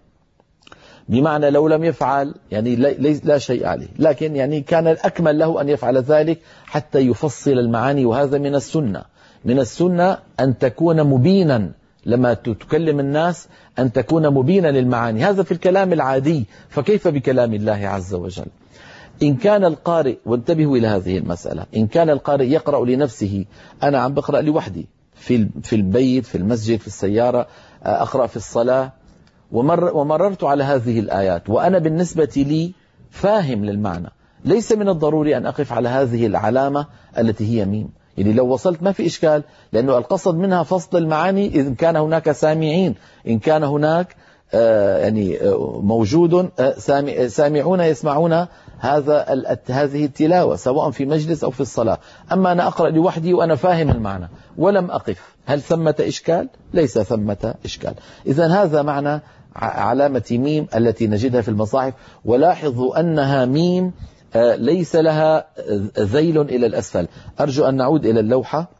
بمعنى لو لم يفعل يعني لا شيء عليه، لكن يعني كان الأكمل له أن يفعل ذلك حتى يفصل المعاني. وهذا من السنة، من السنة أن تكون مبينا لما تكلم الناس، أن تكون مبينا للمعاني. هذا في الكلام العادي، فكيف بكلام الله عز وجل؟ إن كان القارئ، وانتبهوا إلى هذه المسألة، إن كان القارئ يقرأ لنفسه، أنا عم بقرأ لوحدي في في البيت، في المسجد، في السيارة، أقرأ في الصلاة، ومر ومررت على هذه الآيات وأنا بالنسبة لي فاهم للمعنى، ليس من الضروري أن أقف على هذه العلامة التي هي ميم. يعني لو وصلت ما في إشكال، لأنه القصد منها فصل المعاني. إن كان هناك سامعين، إن كان هناك آه يعني آه موجود آه سامع سامعون يسمعون هذا هذه التلاوة سواء في مجلس أو في الصلاة. أما أنا أقرأ لوحدي وأنا فاهم المعنى ولم أقف، هل ثمة إشكال؟ ليس ثمة إشكال. إذن هذا معنى علامة ميم التي نجدها في المصاحف. ولاحظوا أنها ميم ليس لها ذيل إلى الأسفل. أرجو أن نعود إلى اللوحة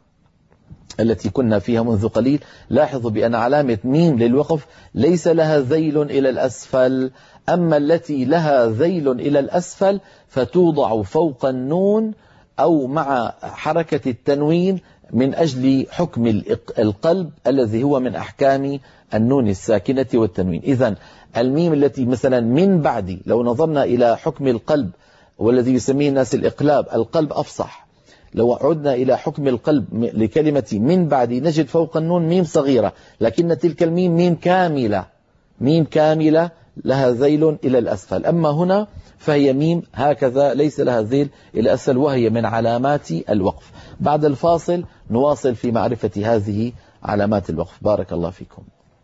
التي كنا فيها منذ قليل. لاحظوا بأن علامة ميم للوقف ليس لها ذيل إلى الأسفل، أما التي لها ذيل إلى الأسفل فتوضع فوق النون أو مع حركة التنوين من أجل حكم القلب الذي هو من أحكام النون الساكنة والتنوين. إذن الميم التي مثلا من بعد، لو نظرنا إلى حكم القلب والذي يسميه الناس الإقلاب، القلب أفصح، لو عدنا إلى حكم القلب لكلمة من بعد نجد فوق النون ميم صغيرة، لكن تلك الميم ميم كاملة، ميم كاملة لها ذيل إلى الأسفل. أما هنا فهي ميم هكذا ليس لها ذيل إلى الأسفل، وهي من علامات الوقف. بعد الفاصل نواصل في معرفة هذه علامات الوقف. بارك الله فيكم.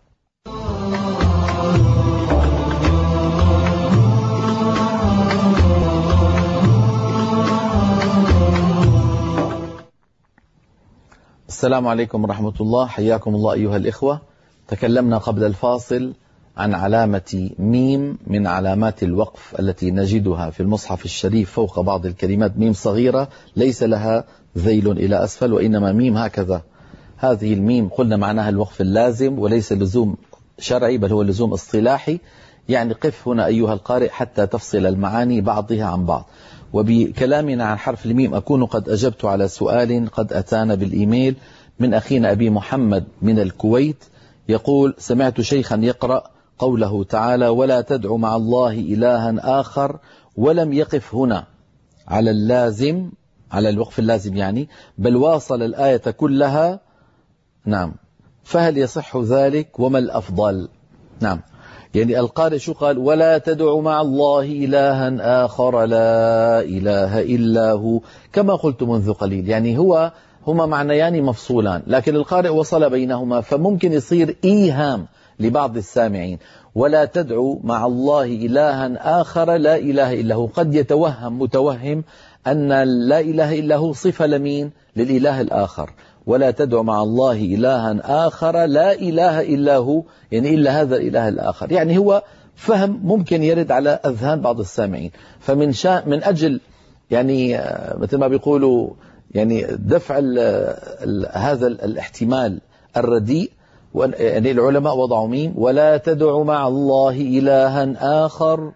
السلام عليكم ورحمة الله، حياكم الله أيها الإخوة. تكلمنا قبل الفاصل عن علامة ميم من علامات الوقف التي نجدها في المصحف الشريف فوق بعض الكلمات، ميم صغيرة ليس لها ذيل إلى أسفل وإنما ميم هكذا. هذه الميم قلنا معناها الوقف اللازم وليس لزوم شرعي بل هو لزوم اصطلاحي، يعني قف هنا أيها القارئ حتى تفصل المعاني بعضها عن بعض. وبكلامنا عن حرف الميم أكون قد أجبت على سؤال قد أتانا بالإيميل من أخينا أبي محمد من الكويت، يقول: سمعت شيخا يقرأ قوله تعالى: ولا تدع مع الله إلها آخر، ولم يقف هنا على اللازم، على الوقف اللازم يعني، بل واصل الآية كلها. نعم، فهل يصح ذلك وما الأفضل؟ نعم، يعني القارئ شو قال؟ ولا تدع مع الله إلها آخر لا إله إلا هو، كما قلت منذ قليل، يعني هو هما معنيان مفصولان، لكن القارئ وصل بينهما، فممكن يصير إيهام لبعض السامعين. ولا تدعو مع الله إلها آخر لا إله إلا هو، قد يتوهم متوهم أن لا إله إلا هو صفة لمين؟ للإله الآخر. ولا تدعو مع الله إلها آخر لا إله إلا هو، يعني إلا هذا الإله الآخر، يعني هو فهم ممكن يرد على أذهان بعض السامعين. فمن شا من أجل يعني مثل ما بيقولوا يعني دفع ال ال هذا الاحتمال الرديء، يعني العلماء وضعوا ميم ولا تدع مع الله إلها آخر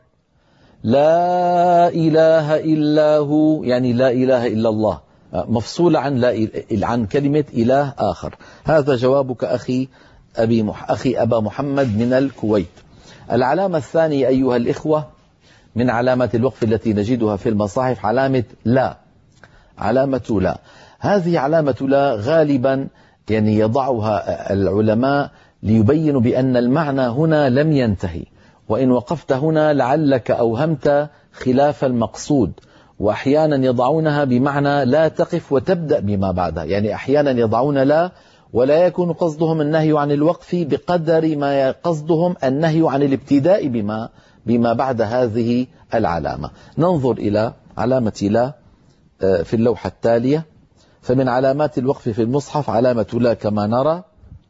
لا إله إلا هو، يعني لا إله إلا الله، مفصولة عن لا عن كلمة إله آخر. هذا جوابك أخي أبي مح أخي أبا محمد من الكويت. العلامة الثانية أيها الإخوة من علامات الوقف التي نجدها في المصاحف علامة لا. علامة لا هذه علامة لا غالبا يعني يضعها العلماء ليبينوا بأن المعنى هنا لم ينتهي، وإن وقفت هنا لعلك أوهمت خلاف المقصود. وأحيانا يضعونها بمعنى لا تقف وتبدأ بما بعدها، يعني أحيانا يضعون لا ولا يكون قصدهم النهي عن الوقف بقدر ما قصدهم النهي عن الابتداء بما بما بعد هذه العلامة. ننظر إلى علامة لا في اللوحة التالية. فمن علامات الوقف في المصحف علامة لا كما نرى.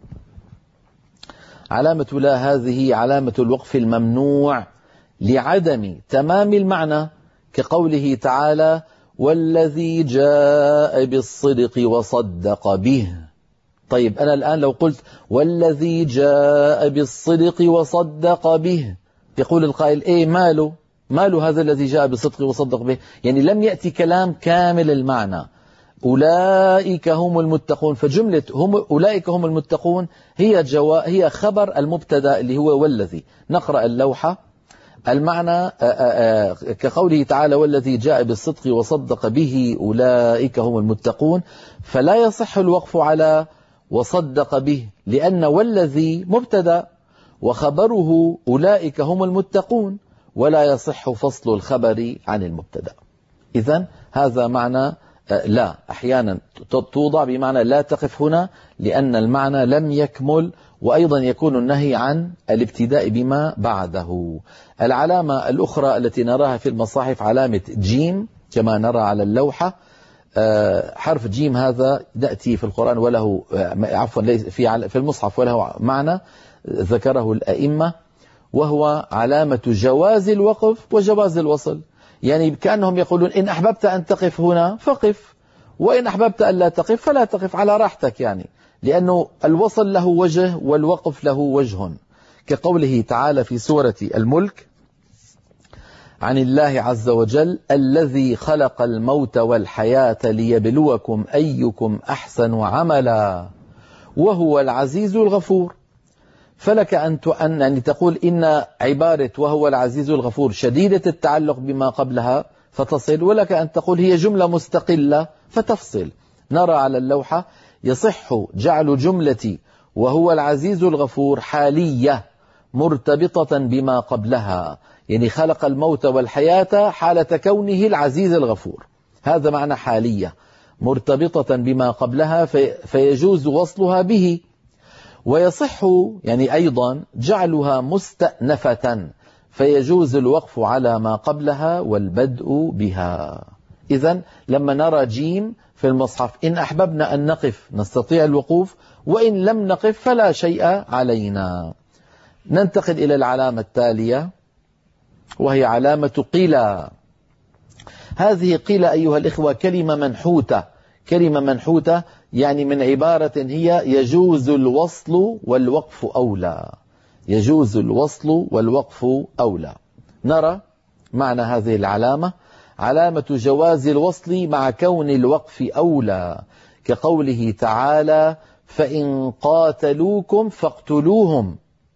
علامة لا هذه علامة الوقف الممنوع لعدم تمام المعنى، كقوله تعالى: والذي جاء بالصدق وصدق به. طيب أنا الآن لو قلت والذي جاء بالصدق وصدق به، يقول القائل إيه ماله ماله هذا الذي جاء بالصدق وصدق به؟ يعني لم يأتي كلام كامل المعنى. أولئك هم المتقون، فجملة هم أولئك هم المتقون هي جوا هي خبر المبتدا اللي هو والذي. نقرأ اللوحة. المعنى آآ آآ كقوله تعالى: والذي جاء بالصدق وصدق به أولئك هم المتقون، فلا يصح الوقف على وصدق به، لأن والذي مبتدا وخبره أولئك هم المتقون، ولا يصح فصل الخبر عن المبتدا. إذن هذا معنى لا، أحيانا توضع بمعنى لا تقف هنا لأن المعنى لم يكمل، وأيضا يكون النهي عن الابتداء بما بعده. العلامة الأخرى التي نراها في المصاحف علامة جيم كما نرى على اللوحة. حرف جيم هذا يأتي في القرآن وله عفوا في في المصحف وله معنى ذكره الأئمة، وهو علامة جواز الوقف وجواز الوصل. يعني كأنهم يقولون إن أحببت أن تقف هنا فقف، وإن أحببت أن لا تقف فلا تقف، على راحتك، يعني لأنه الوصل له وجه والوقف له وجه، كقوله تعالى في سورة الملك عن الله عز وجل: الذي خلق الموت والحياة ليبلوكم أيكم أحسن عملا وهو العزيز الغفور. فلك أن أن تقول إن عبارة وهو العزيز الغفور شديدة التعلق بما قبلها فتصل، ولك أن تقول هي جملة مستقلة فتفصل. نرى على اللوحة: يصح جعل جملة وهو العزيز الغفور حالية مرتبطة بما قبلها، يعني خلق الموت والحياة حالة كونه العزيز الغفور، هذا معنى حالية مرتبطة بما قبلها في فيجوز وصلها به. ويصح يعني أيضا جعلها مستأنفة فيجوز الوقف على ما قبلها والبدء بها. إذن لما نرى جيم في المصحف إن أحببنا أن نقف نستطيع الوقوف، وإن لم نقف فلا شيء علينا. ننتقل إلى العلامة التالية وهي علامة قيل. هذه قيل أيها الإخوة كلمة منحوتة، كلمة منحوتة يعني من عبارة هي يجوز الوصل والوقف أولى، يجوز الوصل والوقف أولى. نرى معنى هذه العلامة: علامة جواز الوصل مع كون الوقف أولى، كقوله تعالى فإن قاتلوكم فاقتلوهم،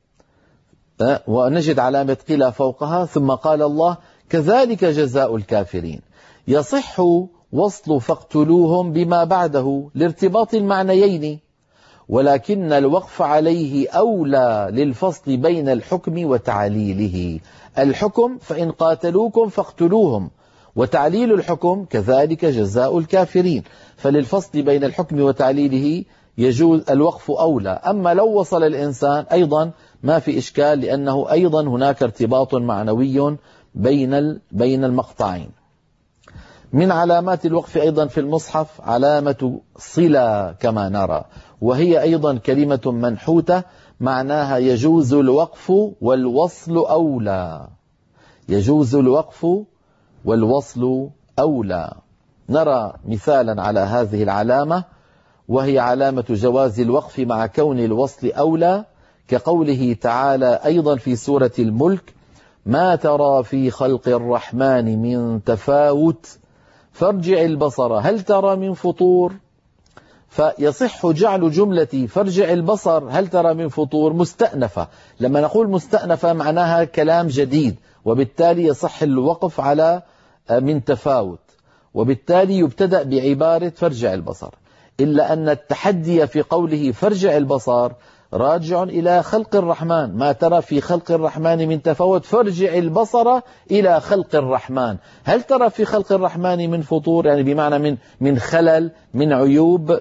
ونجد علامة قيل فوقها، ثم قال الله كذلك جزاء الكافرين. يصح وصل فاقتلوهم بما بعده لارتباط المعنيين، ولكن الوقف عليه أولى للفصل بين الحكم وتعليله. الحكم فإن قاتلوكم فاقتلوهم، وتعليل الحكم كذلك جزاء الكافرين، فللفصل بين الحكم وتعليله يجوز الوقف أولى. أما لو وصل الإنسان أيضا ما في إشكال، لأنه أيضا هناك ارتباط معنوي بين بين المقطعين. من علامات الوقف أيضا في المصحف علامة صلة كما نرى، وهي أيضا كلمة منحوتة معناها يجوز الوقف والوصل أولى، يجوز الوقف والوصل أولى. نرى مثالا على هذه العلامة وهي علامة جواز الوقف مع كون الوصل أولى، كقوله تعالى أيضا في سورة الملك ما ترى في خلق الرحمن من تفاوت فارجع البصر هل ترى من فطور. فيصح جعل جملة فارجع البصر هل ترى من فطور مستأنفة. لما نقول مستأنفة معناها كلام جديد، وبالتالي يصح الوقف على من تفاوت، وبالتالي يبتدأ بعبارة فارجع البصر، إلا أن التحدي في قوله فارجع البصر راجع إلى خلق الرحمن. ما ترى في خلق الرحمن من تفاوت فارجع البصر إلى خلق الرحمن هل ترى في خلق الرحمن من فطور، يعني بمعنى من من خلل من عيوب.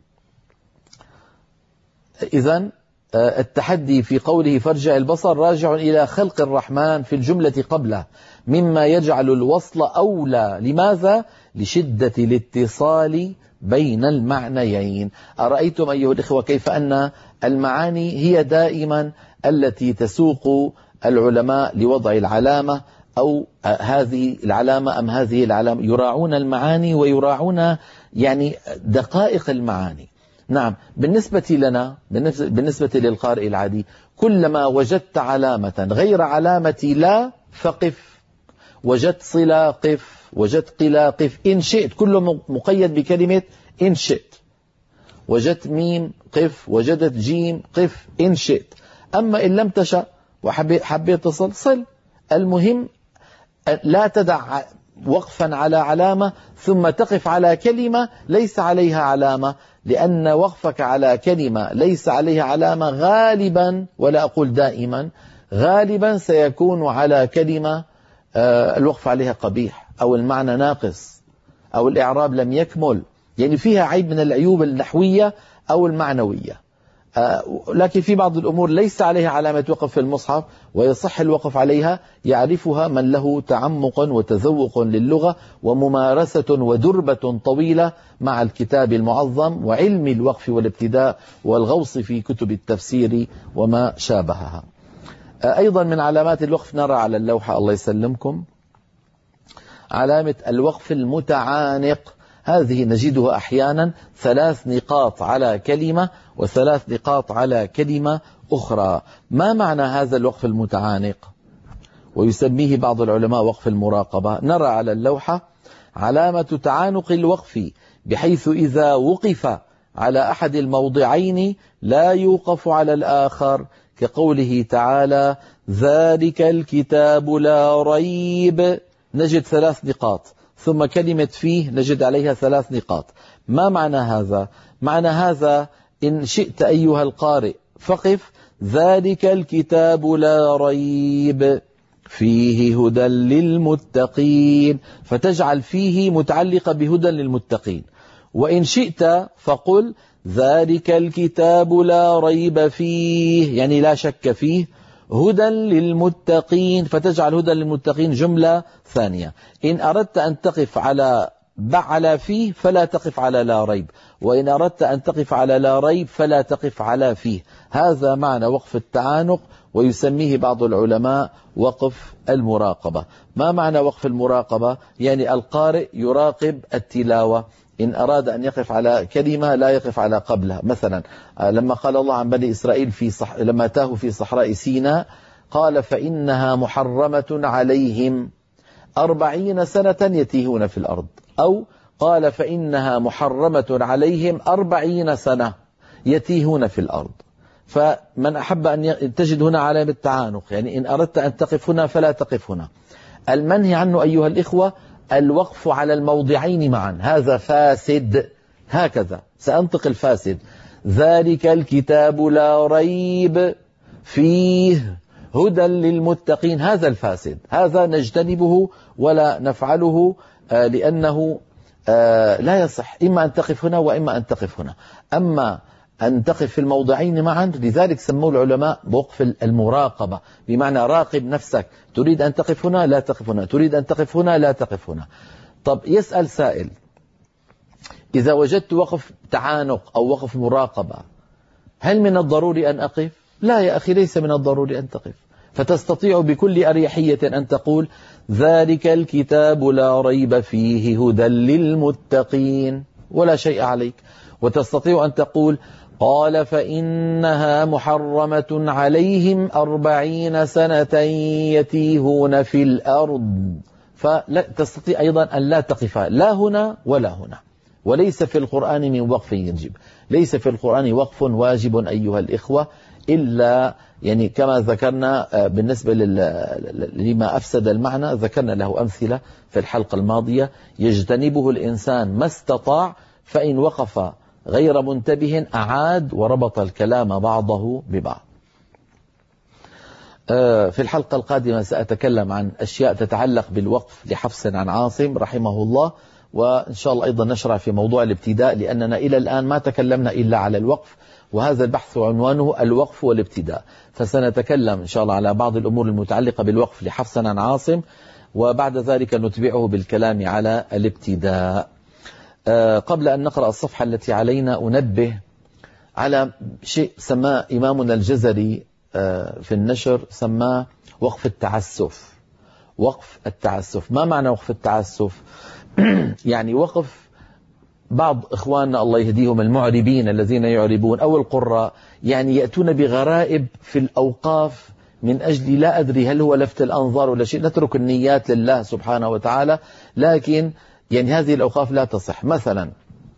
إذن التحدي في قوله فارجع البصر راجع إلى خلق الرحمن في الجملة قبله، مما يجعل الوصل أولى. لماذا؟ لشدة الاتصال بين المعنيين. أرأيتم أيها الإخوة كيف أن المعاني هي دائما التي تسوق العلماء لوضع العلامة، أو هذه العلامة أم هذه العلامة، يراعون المعاني ويراعون يعني دقائق المعاني. نعم، بالنسبة لنا بالنسبة للقارئ العادي كلما وجدت علامة غير علامة لا فقف، وجدت صلة قف، وجدت قلا قف إن شئت، كله مقيد بكلمة إن شئت. وجدت ميم قف، وجدت جيم قف إن شئت. أما إن لم تشأ وحبيت تصل صل. المهم لا تدع وقفا على علامة ثم تقف على كلمة ليس عليها علامة، لأن وقفك على كلمة ليس عليها علامة غالبا، ولا أقول دائما، غالبا سيكون على كلمة الوقف عليها قبيح، أو المعنى ناقص، أو الإعراب لم يكمل، يعني فيها عيب من العيوب النحوية أو المعنوية. لكن في بعض الأمور ليس عليها علامة وقف في المصحف ويصح الوقف عليها، يعرفها من له تعمق وتذوق للغة وممارسة ودربة طويلة مع الكتاب المعظم وعلم الوقف والابتداء والغوص في كتب التفسير وما شابهها. أيضا من علامات الوقف نرى على اللوحة الله يسلمكم علامة الوقف المتعانق. هذه نجدها أحيانا ثلاث نقاط على كلمة وثلاث نقاط على كلمة أخرى. ما معنى هذا الوقف المتعانق؟ ويسميه بعض العلماء وقف المراقبة. نرى على اللوحة علامة تعانق الوقف، بحيث إذا وقف على أحد الموضعين لا يوقف على الآخر، كقوله تعالى ذلك الكتاب لا ريب، نجد ثلاث نقاط، ثم كلمة فيه نجد عليها ثلاث نقاط. ما معنى هذا؟ معنى هذا إن شئت أيها القارئ فقف، ذلك الكتاب لا ريب فيه هدى للمتقين، فتجعل فيه متعلقة بهدى للمتقين. وإن شئت فقل ذلك الكتاب لا ريب فيه، يعني لا شك فيه، هدى للمتقين، فتجعل هدى للمتقين جملة ثانية. إن أردت أن تقف على على فيه فلا تقف على لا ريب، وإن أردت أن تقف على لا ريب فلا تقف على فيه. هذا معنى وقف التعانق، ويسميه بعض العلماء وقف المراقبة. ما معنى وقف المراقبة؟ يعني القارئ يراقب التلاوة، إن أراد أن يقف على كلمة لا يقف على قبلها. مثلا لما قال الله عن بني إسرائيل في صح... لما تاهوا في صحراء سيناء قال فإنها محرمة عليهم أربعين سنة يتيهون في الأرض، أو قال فإنها محرمة عليهم أربعين سنة يتيهون في الأرض. فمن أحب أن تجد هنا علامة التعانق، يعني إن أردت أن تقف هنا فلا تقف هنا. المنهي عنه أيها الإخوة الوقف على الموضعين معا، هذا فاسد. هكذا سأنطق الفاسد: ذلك الكتاب لا ريب فيه هدى للمتقين. هذا الفاسد، هذا نجتنبه ولا نفعله، آه لأنه آه لا يصح. إما أن تقف هنا وإما أن تقف هنا. أما أن تقف في الموضعين معا، لذلك سموا العلماء بوقف المراقبة، بمعنى راقب نفسك، تريد أن تقف هنا لا تقف هنا، تريد أن تقف هنا لا تقف هنا. طب يسأل سائل: إذا وجدت وقف تعانق أو وقف مراقبة هل من الضروري أن أقف؟ لا يا أخي، ليس من الضروري أن تقف. فتستطيع بكل أريحية أن تقول ذلك الكتاب لا ريب فيه هدى للمتقين ولا شيء عليك. وتستطيع أن تقول قال فإنها محرمة عليهم أربعين سنة يتيهون في الأرض. فلا تستطيع أيضا أن لا تقف لا هنا ولا هنا. وليس في القرآن من وقف يجب، ليس في القرآن وقف واجب أيها الإخوة، إلا يعني كما ذكرنا بالنسبة لما أفسد المعنى، ذكرنا له أمثلة في الحلقة الماضية يجتنبه الإنسان ما استطاع، فإن وقف غير منتبه أعاد وربط الكلام بعضه ببعض. في الحلقة القادمة سأتكلم عن أشياء تتعلق بالوقف لحفص عن عاصم رحمه الله، وإن شاء الله أيضا نشرع في موضوع الابتداء، لأننا إلى الآن ما تكلمنا إلا على الوقف، وهذا البحث عنوانه الوقف والابتداء. فسنتكلم إن شاء الله على بعض الأمور المتعلقة بالوقف لحفص عن عاصم، وبعد ذلك نتبعه بالكلام على الابتداء. أه قبل أن نقرأ الصفحة التي علينا أنبه على شيء سماه إمامنا الجزري أه في النشر، سماه وقف التعسف. وقف التعسف، ما معنى وقف التعسف؟ يعني وقف بعض إخواننا الله يهديهم المعربين الذين يعربون أو القراء، يعني يأتون بغرائب في الأوقاف من أجل لا أدري هل هو لفت الأنظار ولا شيء. نترك النيات لله سبحانه وتعالى، لكن يعني هذه الأوقاف لا تصح. مثلا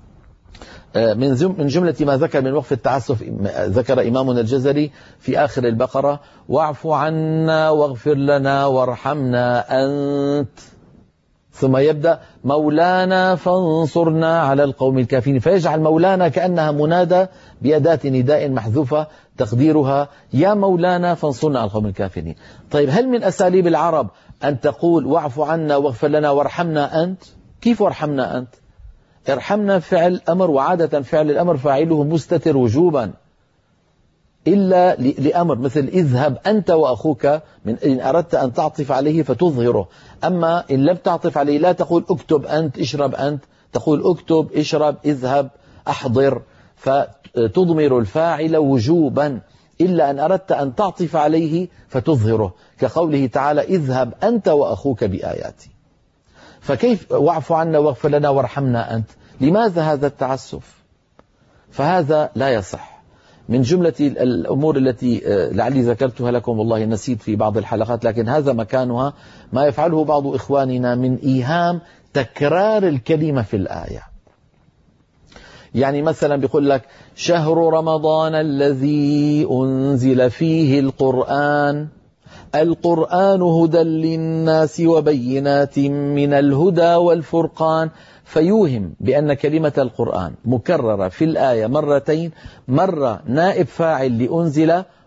من جملة ما ذكر من وقف التعسف ذكر إمامنا الجزري في آخر البقرة: واعف عنا واغفر لنا وارحمنا أنت، ثم يبدأ مولانا فانصرنا على القوم الكافرين، فيجعل مولانا كأنها منادى بأداة نداء محذوفة تقديرها يا مولانا فانصرنا على القوم الكافرين. طيب هل من أساليب العرب أن تقول واعف عنا واغفر لنا وارحمنا أنت؟ كيف وارحمنا أنت؟ ارحمنا فعل أمر، وعادة فعل الأمر فاعله مستتر وجوبا إلا لأمر، مثل اذهب أنت وأخوك، من إن أردت أن تعطف عليه فتظهره. أما إن لم تعطف عليه لا تقول اكتب أنت اشرب أنت، تقول اكتب اشرب اذهب أحضر، فتضمر الفاعل وجوبا، إلا أن أردت أن تعطف عليه فتظهره، كقوله تعالى اذهب أنت وأخوك بآياتي. فكيف واعف عنا واغفر لنا وارحمنا أنت؟ لماذا هذا التعسف؟ فهذا لا يصح. من جملة الأمور التي لعلي ذكرتها لكم والله نسيت في بعض الحلقات، لكن هذا مكانها، ما يفعله بعض إخواننا من إيهام تكرار الكلمة في الآية. يعني مثلا بيقول لك شهر رمضان الذي أنزل فيه القرآن، القرآن هدى للناس وبينات من الهدى والفرقان، فيوهم بأن كلمة القرآن مكررة في الآية مرتين، مرة نائب فاعل لأنزل،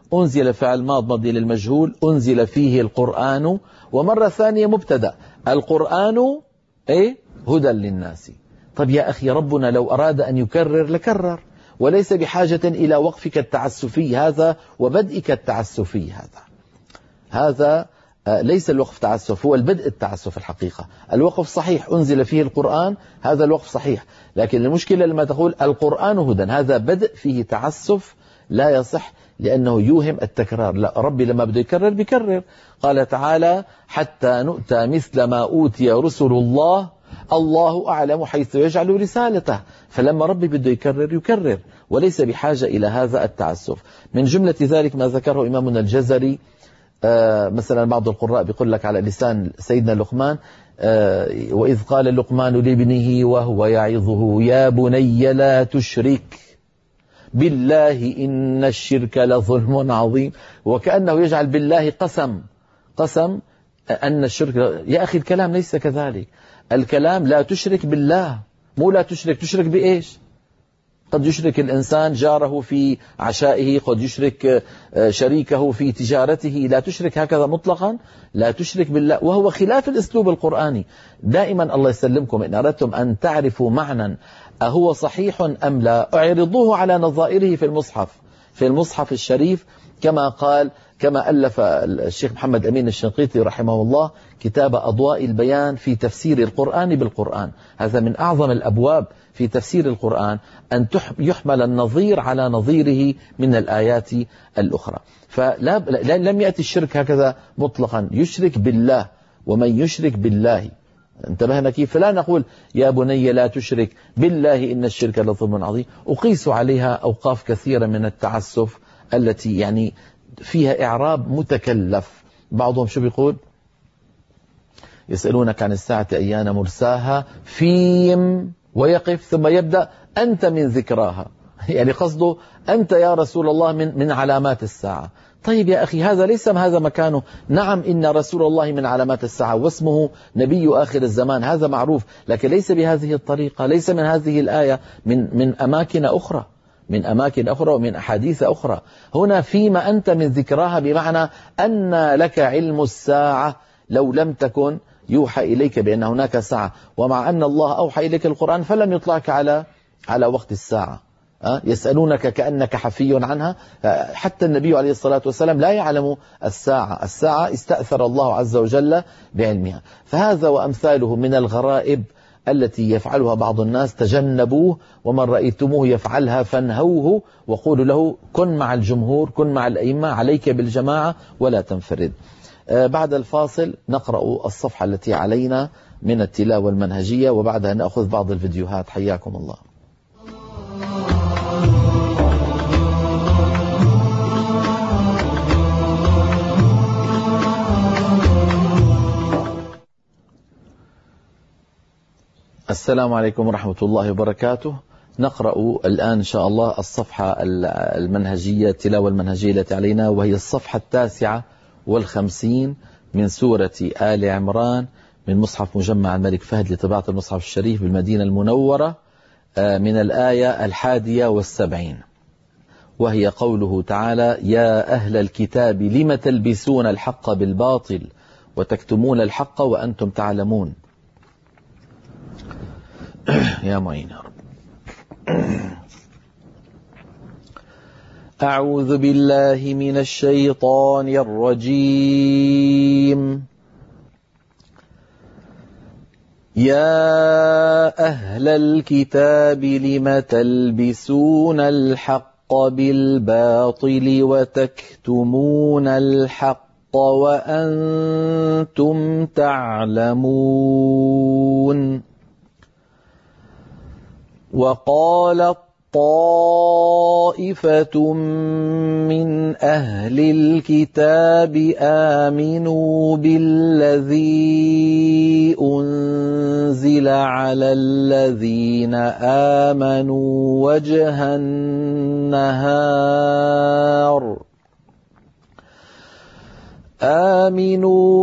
أنزل فعل ماض مبني للمجهول، أنزل فيه القرآن، ومرة ثانية مبتدأ القرآن إيه هدى للناس. طب يا أخي ربنا لو أراد أن يكرر لكرر، وليس بحاجة إلى وقفك التعسفي هذا وبدئك التعسفي هذا. هذا ليس الوقف تعسف، هو البدء التعسف. الحقيقة الوقف صحيح، أنزل فيه القرآن، هذا الوقف صحيح، لكن المشكلة لما تقول القرآن هدى، هذا بدء فيه تعسف لا يصح، لأنه يوهم التكرار. لا، ربي لما بده يكرر بيكرر. قال تعالى حتى نؤتى مثل ما أوتي رسل الله الله أعلم حيث يجعل رسالته. فلما ربي بده يكرر يكرر، وليس بحاجة إلى هذا التعسف. من جملة ذلك ما ذكره إمامنا الجزري، آه مثلا بعض القراء بيقول لك على لسان سيدنا لقمان، آه وإذ قال لقمان لابنه وهو يعظه يا بني لا تشرك بالله إن الشرك لظلم عظيم. وكأنه يجعل بالله قسم قسم أن الشرك. يا أخي الكلام ليس كذلك. الكلام لا تشرك بالله، مو لا تشرك. تشرك بإيش؟ قد يشرك الإنسان جاره في عشائه، قد يشرك شريكه في تجارته. لا تشرك هكذا مطلقا، لا تشرك بالله، وهو خلاف الأسلوب القرآني. دائما الله يسلمكم إن أردتم أن تعرفوا معنى أهو صحيح أم لا، اعرضوه على نظائره في المصحف في المصحف الشريف، كما قال كما ألف الشيخ محمد أمين الشنقيطي رحمه الله كتاب أضواء البيان في تفسير القرآن بالقرآن. هذا من أعظم الأبواب في تفسير القرآن، أن يحمل النظير على نظيره من الآيات الأخرى. فلا لم يأتي الشرك هكذا مطلقا، يشرك بالله. ومن يشرك بالله، انتبهنا كيف؟ فلا نقول يا بني لا تشرك بالله إن الشرك لظلم عظيم. أقيس عليها أوقاف كثيرة من التعسف التي يعني فيها إعراب متكلف. بعضهم شو بيقول؟ يسألونك عن الساعة أيان مرساها فيم ويقف ثم يبدأ أنت من ذكراها، يعني قصده أنت يا رسول الله من من علامات الساعة. طيب يا أخي هذا ليس هذا مكانه. نعم إن رسول الله من علامات الساعة واسمه نبي آخر الزمان، هذا معروف، لكن ليس بهذه الطريقة، ليس من هذه الآية، من من أماكن أخرى من أماكن أخرى ومن أحاديث أخرى. هنا فيما أنت من ذكراها، بمعنى أن لك علم الساعة لو لم تكن يوحى إليك بأن هناك ساعة، ومع أن الله أوحى إليك القرآن فلم يطلعك على على وقت الساعة. يسألونك كأنك حفي عنها. حتى النبي عليه الصلاة والسلام لا يعلم الساعة الساعة استأثر الله عز وجل بعلمها. فهذا وأمثاله من الغرائب التي يفعلها بعض الناس، تجنبوه، ومن رأيتموه يفعلها فانهوه وقولوا له كن مع الجمهور، كن مع الأئمة، عليك بالجماعة ولا تنفرد. بعد الفاصل نقرأ الصفحة التي علينا من التلاوة المنهجية، وبعدها نأخذ بعض الفيديوهات. حياكم الله. السلام عليكم ورحمة الله وبركاته. نقرأ الآن إن شاء الله الصفحة المنهجية، التلاوة المنهجية التي علينا، وهي الصفحة التاسعة والخمسين من سورة آل عمران من مصحف مجمع الملك فهد لطباعة المصحف الشريف بالمدينة المنورة، من الآية الحادية والسبعين، وهي قوله تعالى: يا أهل الكتاب لم تلبسون الحق بالباطل وتكتمون الحق وأنتم تعلمون. يا معين يا رب. أعوذ بالله من الشيطان الرجيم. يا أهل الكتاب لم تلبسون الحق بالباطل وتكتمون الحق وأنتم تعلمون. وقالت طائفة من أهل الكتاب آمنوا بالذي أنزل على الذين آمنوا وجه النهار آمنوا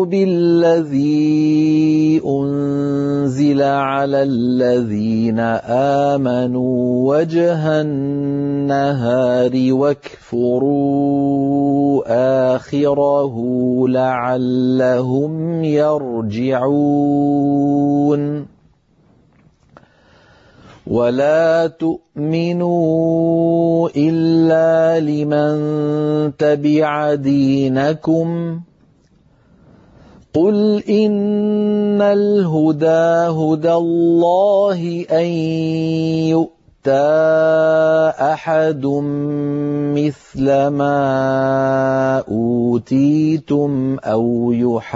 بالذي أنزل على الذين آمنوا وجه النهار واكفروا آخره لعلهم يرجعون ولا تؤمنوا إلا لمن تبع دينكم قل إن الهدى هدى الله أن يؤتى أحد مثل ما أوتيتم أو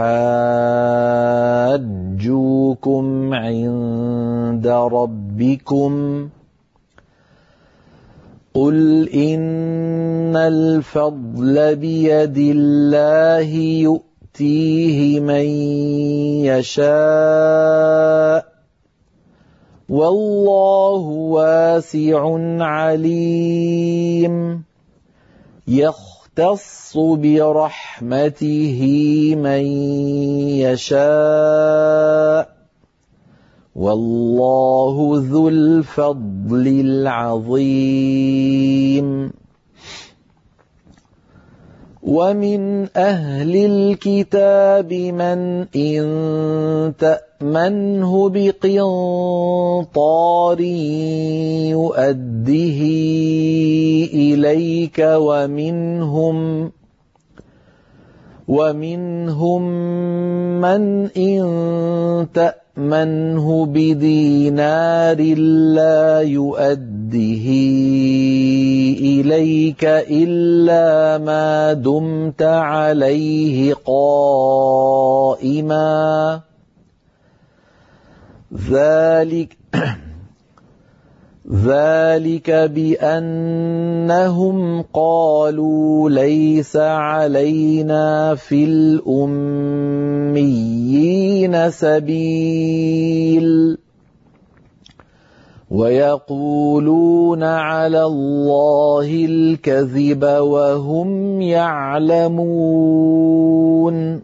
يحاجوكم عند ربكم قل إن الفضل بيد الله يؤتيه من يشاء والله واسع عليم يختص برحمته من يشاء والله ذو الفضل العظيم ومن أهل الكتاب من إن تأمنه بقنطار يؤده إليك ومنهم ومنهم من إن تأمنه بدينار لا يؤده إليك إلا ما دمت عليه قائما ذلك ذلك بأنهم قالوا ليس علينا في الأميين سبيل ويقولون على الله الكذب وهم يعلمون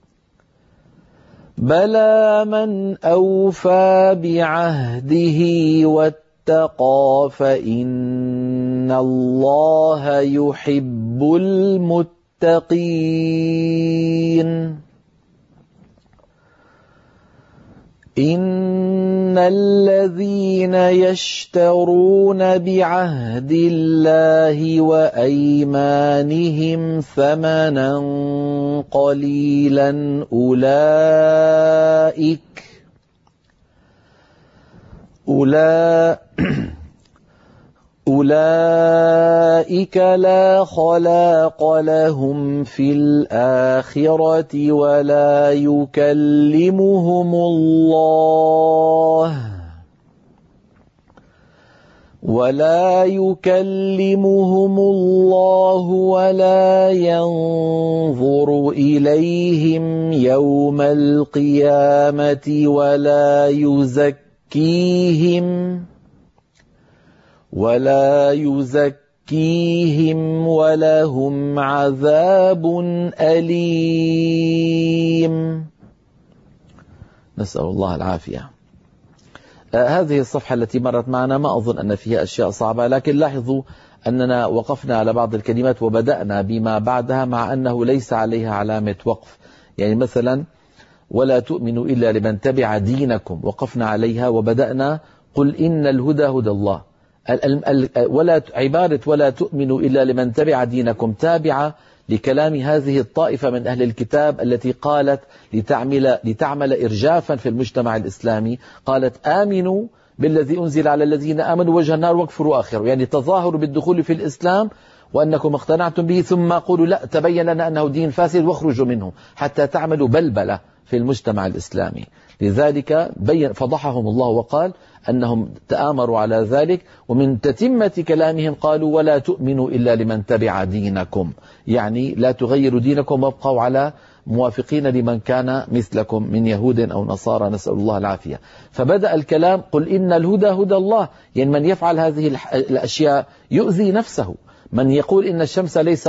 بلى من أوفى بعهده واتقى فإن الله يحب المتقين إن الذين يشترون بعهد الله وأيمانهم ثمنا قليلا أولئك أولئك لا خلاق لهم في الآخرة ولا يكلمهم الله ولا يكلمهم الله ولا ينظر إليهم يوم القيامة ولا يزكيهم ولا يزكيهم ولهم عذاب أليم. نسأل الله العافية. آه هذه الصفحة التي مرت معنا ما أظن أن فيها أشياء صعبة، لكن لاحظوا أننا وقفنا على بعض الكلمات وبدأنا بما بعدها مع أنه ليس عليها علامة وقف. يعني مثلا ولا تؤمنوا إلا لمن تبع دينكم، وقفنا عليها وبدأنا قل إن الهدى هدى الله. ولا عبارة ولا تؤمنوا إلا لمن تبع دينكم تابعة لكلام هذه الطائفة من أهل الكتاب التي قالت لتعمل, لتعمل إرجافا في المجتمع الإسلامي، قالت آمنوا بالذي أنزل على الذين آمنوا وجه النار واكفروا آخره، يعني تظاهروا بالدخول في الإسلام وأنكم اقتنعتم به ثم قولوا لا تبين لنا أنه دين فاسد واخرجوا منه، حتى تعملوا بلبلة في المجتمع الإسلامي. لذلك بين فضحهم الله وقال أنهم تآمروا على ذلك، ومن تتمة كلامهم قالوا ولا تؤمنوا إلا لمن تبع دينكم، يعني لا تغيروا دينكم وابقوا على موافقين لمن كان مثلكم من يهود أو نصارى، نسأل الله العافية. فبدأ الكلام قل إن الهدى هدى الله، يعني من يفعل هذه الأشياء يؤذي نفسه. من يقول إن الشمس ليست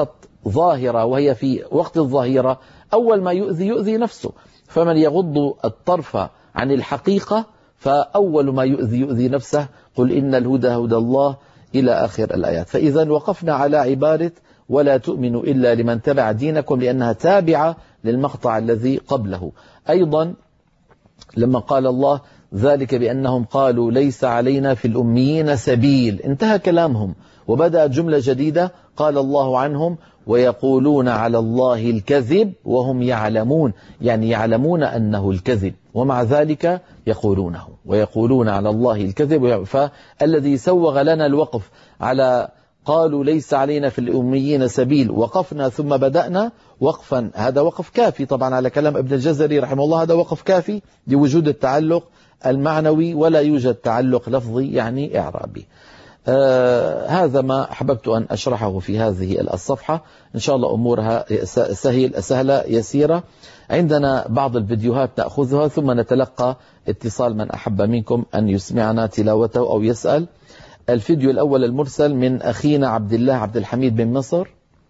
ظاهرة وهي في وقت الظهيرة أول ما يؤذي يؤذي نفسه. فمن يغض الطرف عن الحقيقة فأول ما يؤذي يؤذي نفسه. قل إن الهدى هدى الله إلى آخر الآيات. فإذا وقفنا على عبارة ولا تؤمنوا إلا لمن تبع دينكم لأنها تابعة للمقطع الذي قبله. أيضا لما قال الله ذلك بأنهم قالوا ليس علينا في الأميين سبيل، انتهى كلامهم وبدأت جملة جديدة قال الله عنهم ويقولون على الله الكذب وهم يعلمون، يعني يعلمون أنه الكذب ومع ذلك يقولونه، ويقولون على الله الكذب. فالذي سوغ لنا الوقف على قالوا ليس علينا في الأميين سبيل وقفنا ثم بدأنا وقفا، هذا وقف كافي طبعا على كلام ابن الجزري رحمه الله، هذا وقف كافي لوجود التعلق المعنوي ولا يوجد تعلق لفظي يعني إعرابي. آه هذا ما أحببت أن أشرحه في هذه الصفحة، إن شاء الله أمورها سهل سهلة يسيرة. عندنا بعض الفيديوهات نأخذها ثم نتلقى اتصال من أحب منكم أن يسمعنا تلاوته أو يسأل. الفيديو الأول المرسل من أخينا عبد الله عبد الحميد من مصر.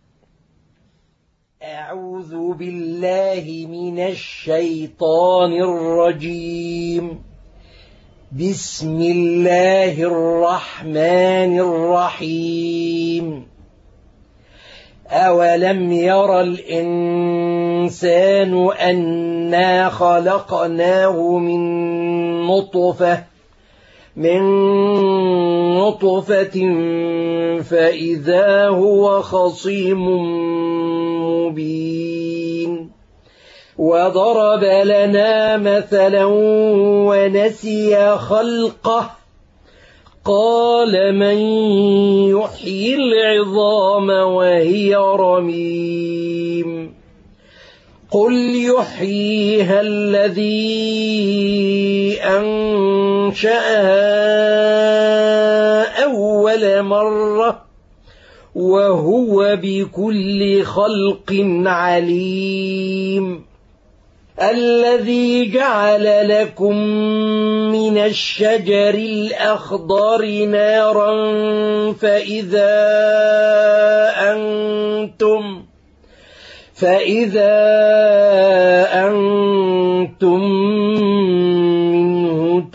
أعوذ بالله من الشيطان الرجيم. بسم الله الرحمن الرحيم. أولم ير الإنسان أنا خلقناه من نطفة من نطفة فإذا هو خصيم مبين. وضرب لنا مثلا ونسي خلقه قال من يحيي العظام وهي رميم قل يحييها الذي أنشأها أول مرة وهو بكل خلق عليم. الذي جعل لكم من الشجر الأخضر نارا فإذا أنتم فإذا أنتم منه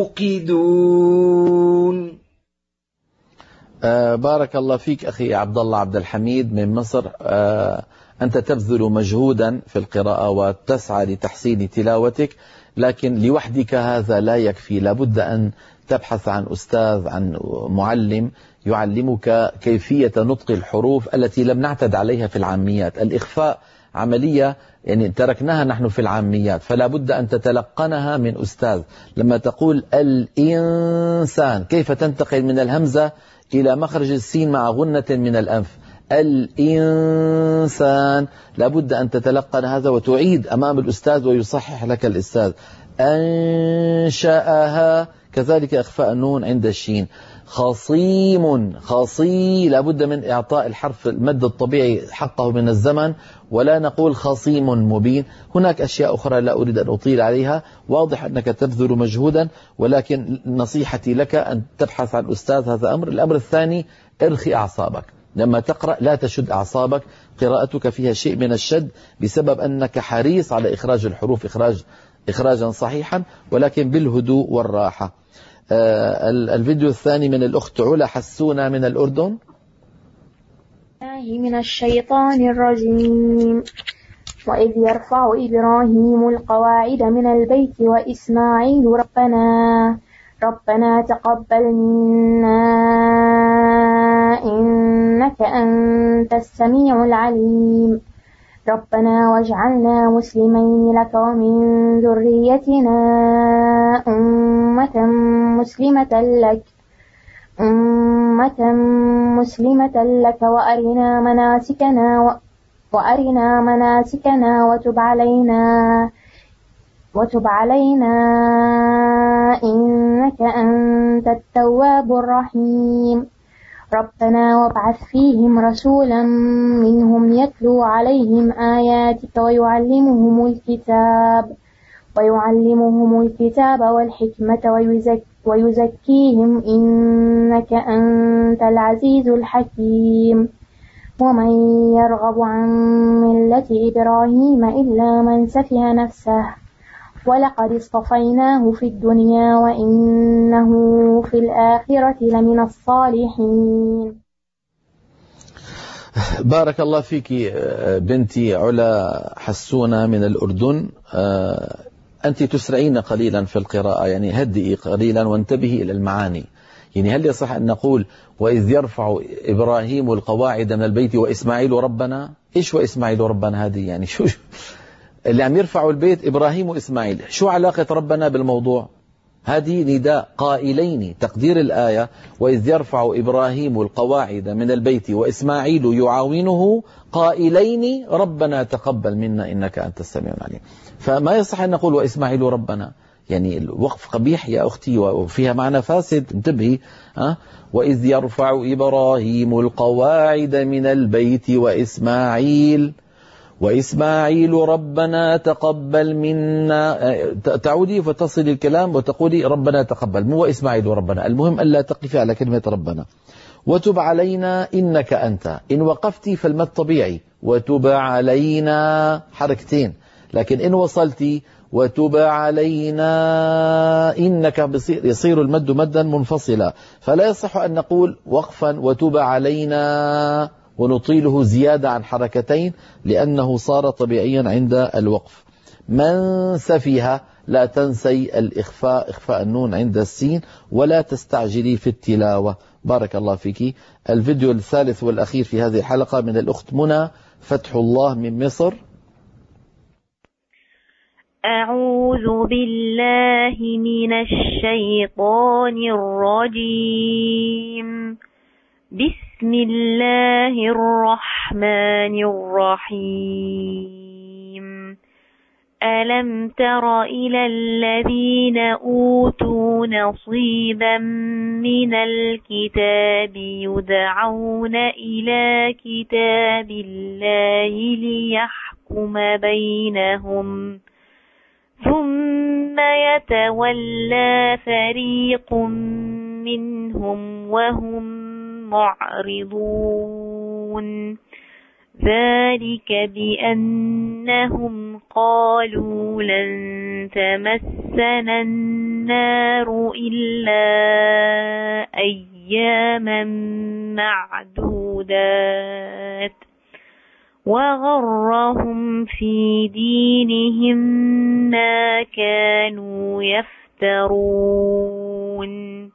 توقدون. آه بارك الله فيك أخي عبد الله عبد الحميد من مصر. آه أنت تبذل مجهودا في القراءة وتسعى لتحسين تلاوتك، لكن لوحدك هذا لا يكفي، لابد أن تبحث عن أستاذ عن معلم يعلمك كيفية نطق الحروف التي لم نعتد عليها في العاميات. الإخفاء عملية يعني تركناها نحن في العاميات، فلا بد أن تتلقنها من أستاذ. لما تقول الإنسان كيف تنتقل من الهمزة إلى مخرج السين مع غنة من الأنف؟ الإنسان لابد أن تتلقن هذا وتعيد أمام الأستاذ ويصحح لك الأستاذ. أنشأها كذلك إخفاء النون عند الشين. خصيم خصي لابد من إعطاء الحرف المد الطبيعي حقه من الزمن، ولا نقول خصيم مبين. هناك أشياء أخرى لا أريد أن أطيل عليها. واضح أنك تبذل مجهودا، ولكن نصيحتي لك أن تبحث عن أستاذ. هذا أمر. الأمر الثاني ارخي أعصابك لما تقرأ، لا تشد أعصابك. قراءتك فيها شيء من الشد بسبب أنك حريص على إخراج الحروف إخراج إخراجا صحيحا، ولكن بالهدوء والراحة. آه الفيديو الثاني من الأخت علا حسونا من الأردن. من الشيطان الرجيم. وإذ يرفع إبراهيم القواعد من البيت وإسماعيل ربنا ربنا تقبل منا إنك أنت السميع العليم. ربنا واجعلنا مسلمين لك ومن ذريتنا أمة مسلمة لك أمة مسلمة لك وأرنا مناسكنا وأرنا مناسكنا وتب علينا وتب علينا إنك أنت التواب الرحيم. ربنا وابعث فيهم رسولا منهم يتلو عليهم آياتك ويعلمهم الكتاب ويعلمهم الكتاب والحكمة ويزك ويزكيهم إنك أنت العزيز الحكيم. ومن يرغب عن ملة إبراهيم إلا من سفه نفسه ولقد اصطفيناه في الدنيا وإنه في الآخرة لمن الصالحين. بارك الله فيك بنتي علا حسونة من الأردن. أنت تسرعين قليلا في القراءة، يعني هدئي قليلا وانتبهي إلى المعاني. يعني هل يصح أن نقول وإذ يرفع إبراهيم القواعد من البيت وإسماعيل ربنا؟ إيش وإسماعيل ربنا هذه؟ يعني شو اللي عم يرفعوا البيت إبراهيم وإسماعيل، شو علاقة ربنا بالموضوع؟ هذه نداء قائلين. تقدير الآية وإذ يرفع إبراهيم القواعد من البيت وإسماعيل يعاونه قائلين ربنا تقبل منا إنك أنت السميع العليم. فما يصح أن نقول وإسماعيل ربنا، يعني الوقف قبيح يا أختي وفيها معنى فاسد. انتبهي. أه؟ وإذ يرفع إبراهيم القواعد من البيت وإسماعيل وإسماعيل ربنا تقبل منا. تعودي فتصل الكلام وتقولي ربنا تقبل، مو وإسماعيل ربنا. المهم ألا تقفي على كلمة ربنا. وتب علينا إنك أنت، إن وقفتي فالمد طبيعي وتب علينا حركتين، لكن إن وصلتي وتب علينا إنك بصير يصير المد مدا منفصلا، فلا يصح أن نقول وقفا وتب علينا ونطيله زيادة عن حركتين لأنه صار طبيعيا عند الوقف. من سفيها، لا تنسي الإخفاء، إخفاء النون عند السين، ولا تستعجلي في التلاوة. بارك الله فيك. الفيديو الثالث والأخير في هذه الحلقة من الأخت منى فتح الله من مصر. أعوذ بالله من الشيطان الرجيم. بسم الله الرحمن الرحيم. ألم تر إلى الذين أوتوا نصيبا من الكتاب يدعون إلى كتاب الله ليحكم بينهم ثم يتولى فريق منهم وهم معرضون. ذلك بأنهم قالوا لن تمسنا النار إلا أياما معدودات وغرهم في دينهم ما كانوا يفترون.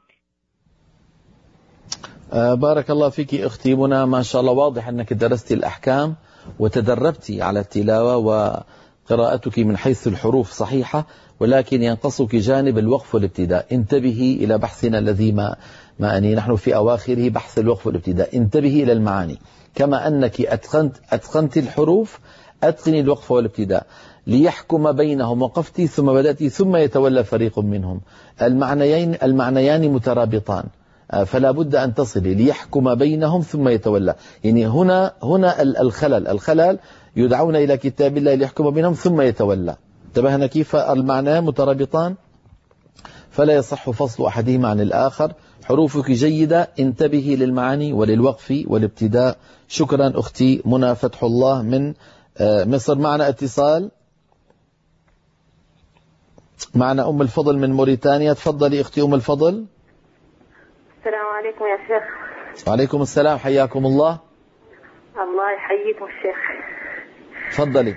بارك الله فيك أختي منى، ما شاء الله واضح أنك درست الأحكام وتدربتي على التلاوة، وقراءتك من حيث الحروف صحيحة، ولكن ينقصك جانب الوقف والابتداء. انتبهي إلى بحثنا الذي ما ما أني نحن في أواخره، بحث الوقف والابتداء. انتبهي إلى المعاني، كما أنك أتقنت, أتقنت الحروف أتقني الوقف والابتداء. ليحكم بينهم وقفتي ثم بدأتي ثم يتولى فريق منهم. المعنيين المعنيان مترابطان، فلا بد أن تصلي ليحكم بينهم ثم يتولى. يعني هنا هنا الخلل الخلل يدعون إلى كتاب الله ليحكم بينهم ثم يتولى. انتبهنا كيف المعنى مترابطان، فلا يصح فصل أحدهما عن الآخر. حروفك جيدة، انتبهي للمعاني وللوقف والابتداء. شكرا أختي منى فتح الله من مصر. معنا اتصال، معنا أم الفضل من موريتانيا. تفضلي أختي أم الفضل. السلام عليكم يا شيخ. وعليكم السلام، حياكم الله. الله يحييكم الشيخ. تفضلي.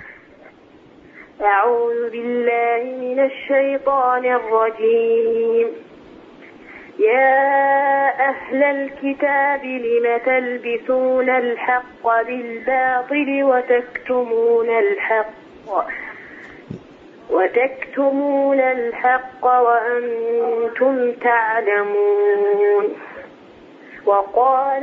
أعوذ بالله من الشيطان الرجيم. يا أهل الكتاب لم تلبسون الحق بالباطل وتكتمون الحق وتكتمون الحق وأنتم تعلمون. وقال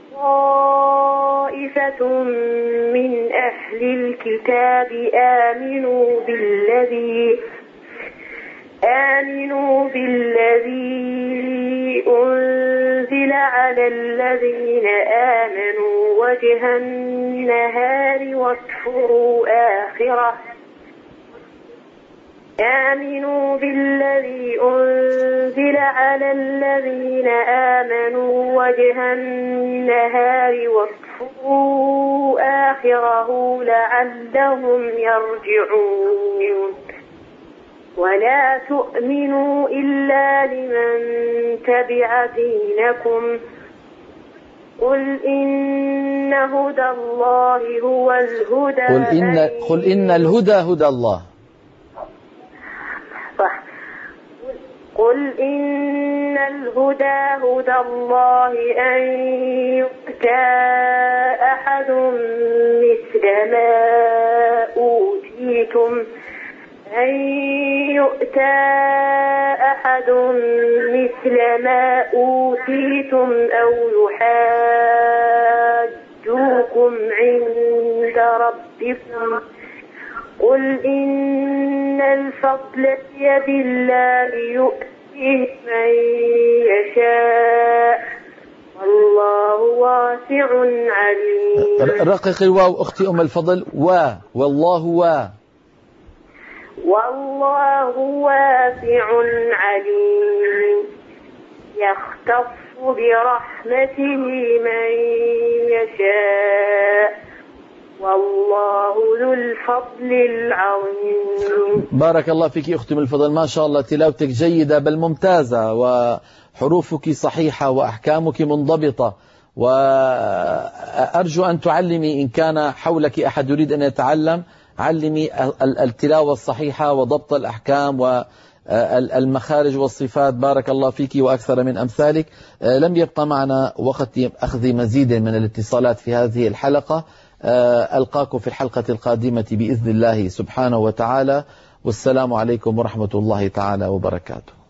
طائفة من أهل الكتاب آمنوا بالذي آمنوا بالذي أنزل على الذين آمنوا وجه النهار واكفروا آخره آمنوا بالذي أنزل على الذين آمنوا وجه النهار واكفروا واتقوا آخره لعلهم يرجعون ولا تؤمنوا إلا لمن تبع دينكم قل إن هدى الله هو الهدى قل إن, قل إن الهدى هدى الله صح. قل إن الهدى هدى الله أن يؤتى أحد مثل ما أوتيتم أن يؤتى أحد مثل ما أوتيتم أو يحاجوكم عند ربكم قل إن الفضل بيد الله يؤتيه من يشاء والله واسع عليم. رقق الواو أختي أم الفضل. و والله و والله واسع عليم يختص برحمته من يشاء والله ذو الفضل العظيم. بارك الله فيك أختي من الفضل، ما شاء الله تلاوتك جيدة بل ممتازة، وحروفك صحيحة وأحكامك منضبطة، وأرجو أن تعلمي إن كان حولك أحد يريد أن يتعلم، علمي التلاوة الصحيحة وضبط الأحكام والمخارج والصفات. بارك الله فيك وأكثر من أمثالك. لم يبقى معنا وقت أخذ مزيد من الاتصالات في هذه الحلقة. ألقاكم في الحلقة القادمة بإذن الله سبحانه وتعالى، والسلام عليكم ورحمة الله تعالى وبركاته.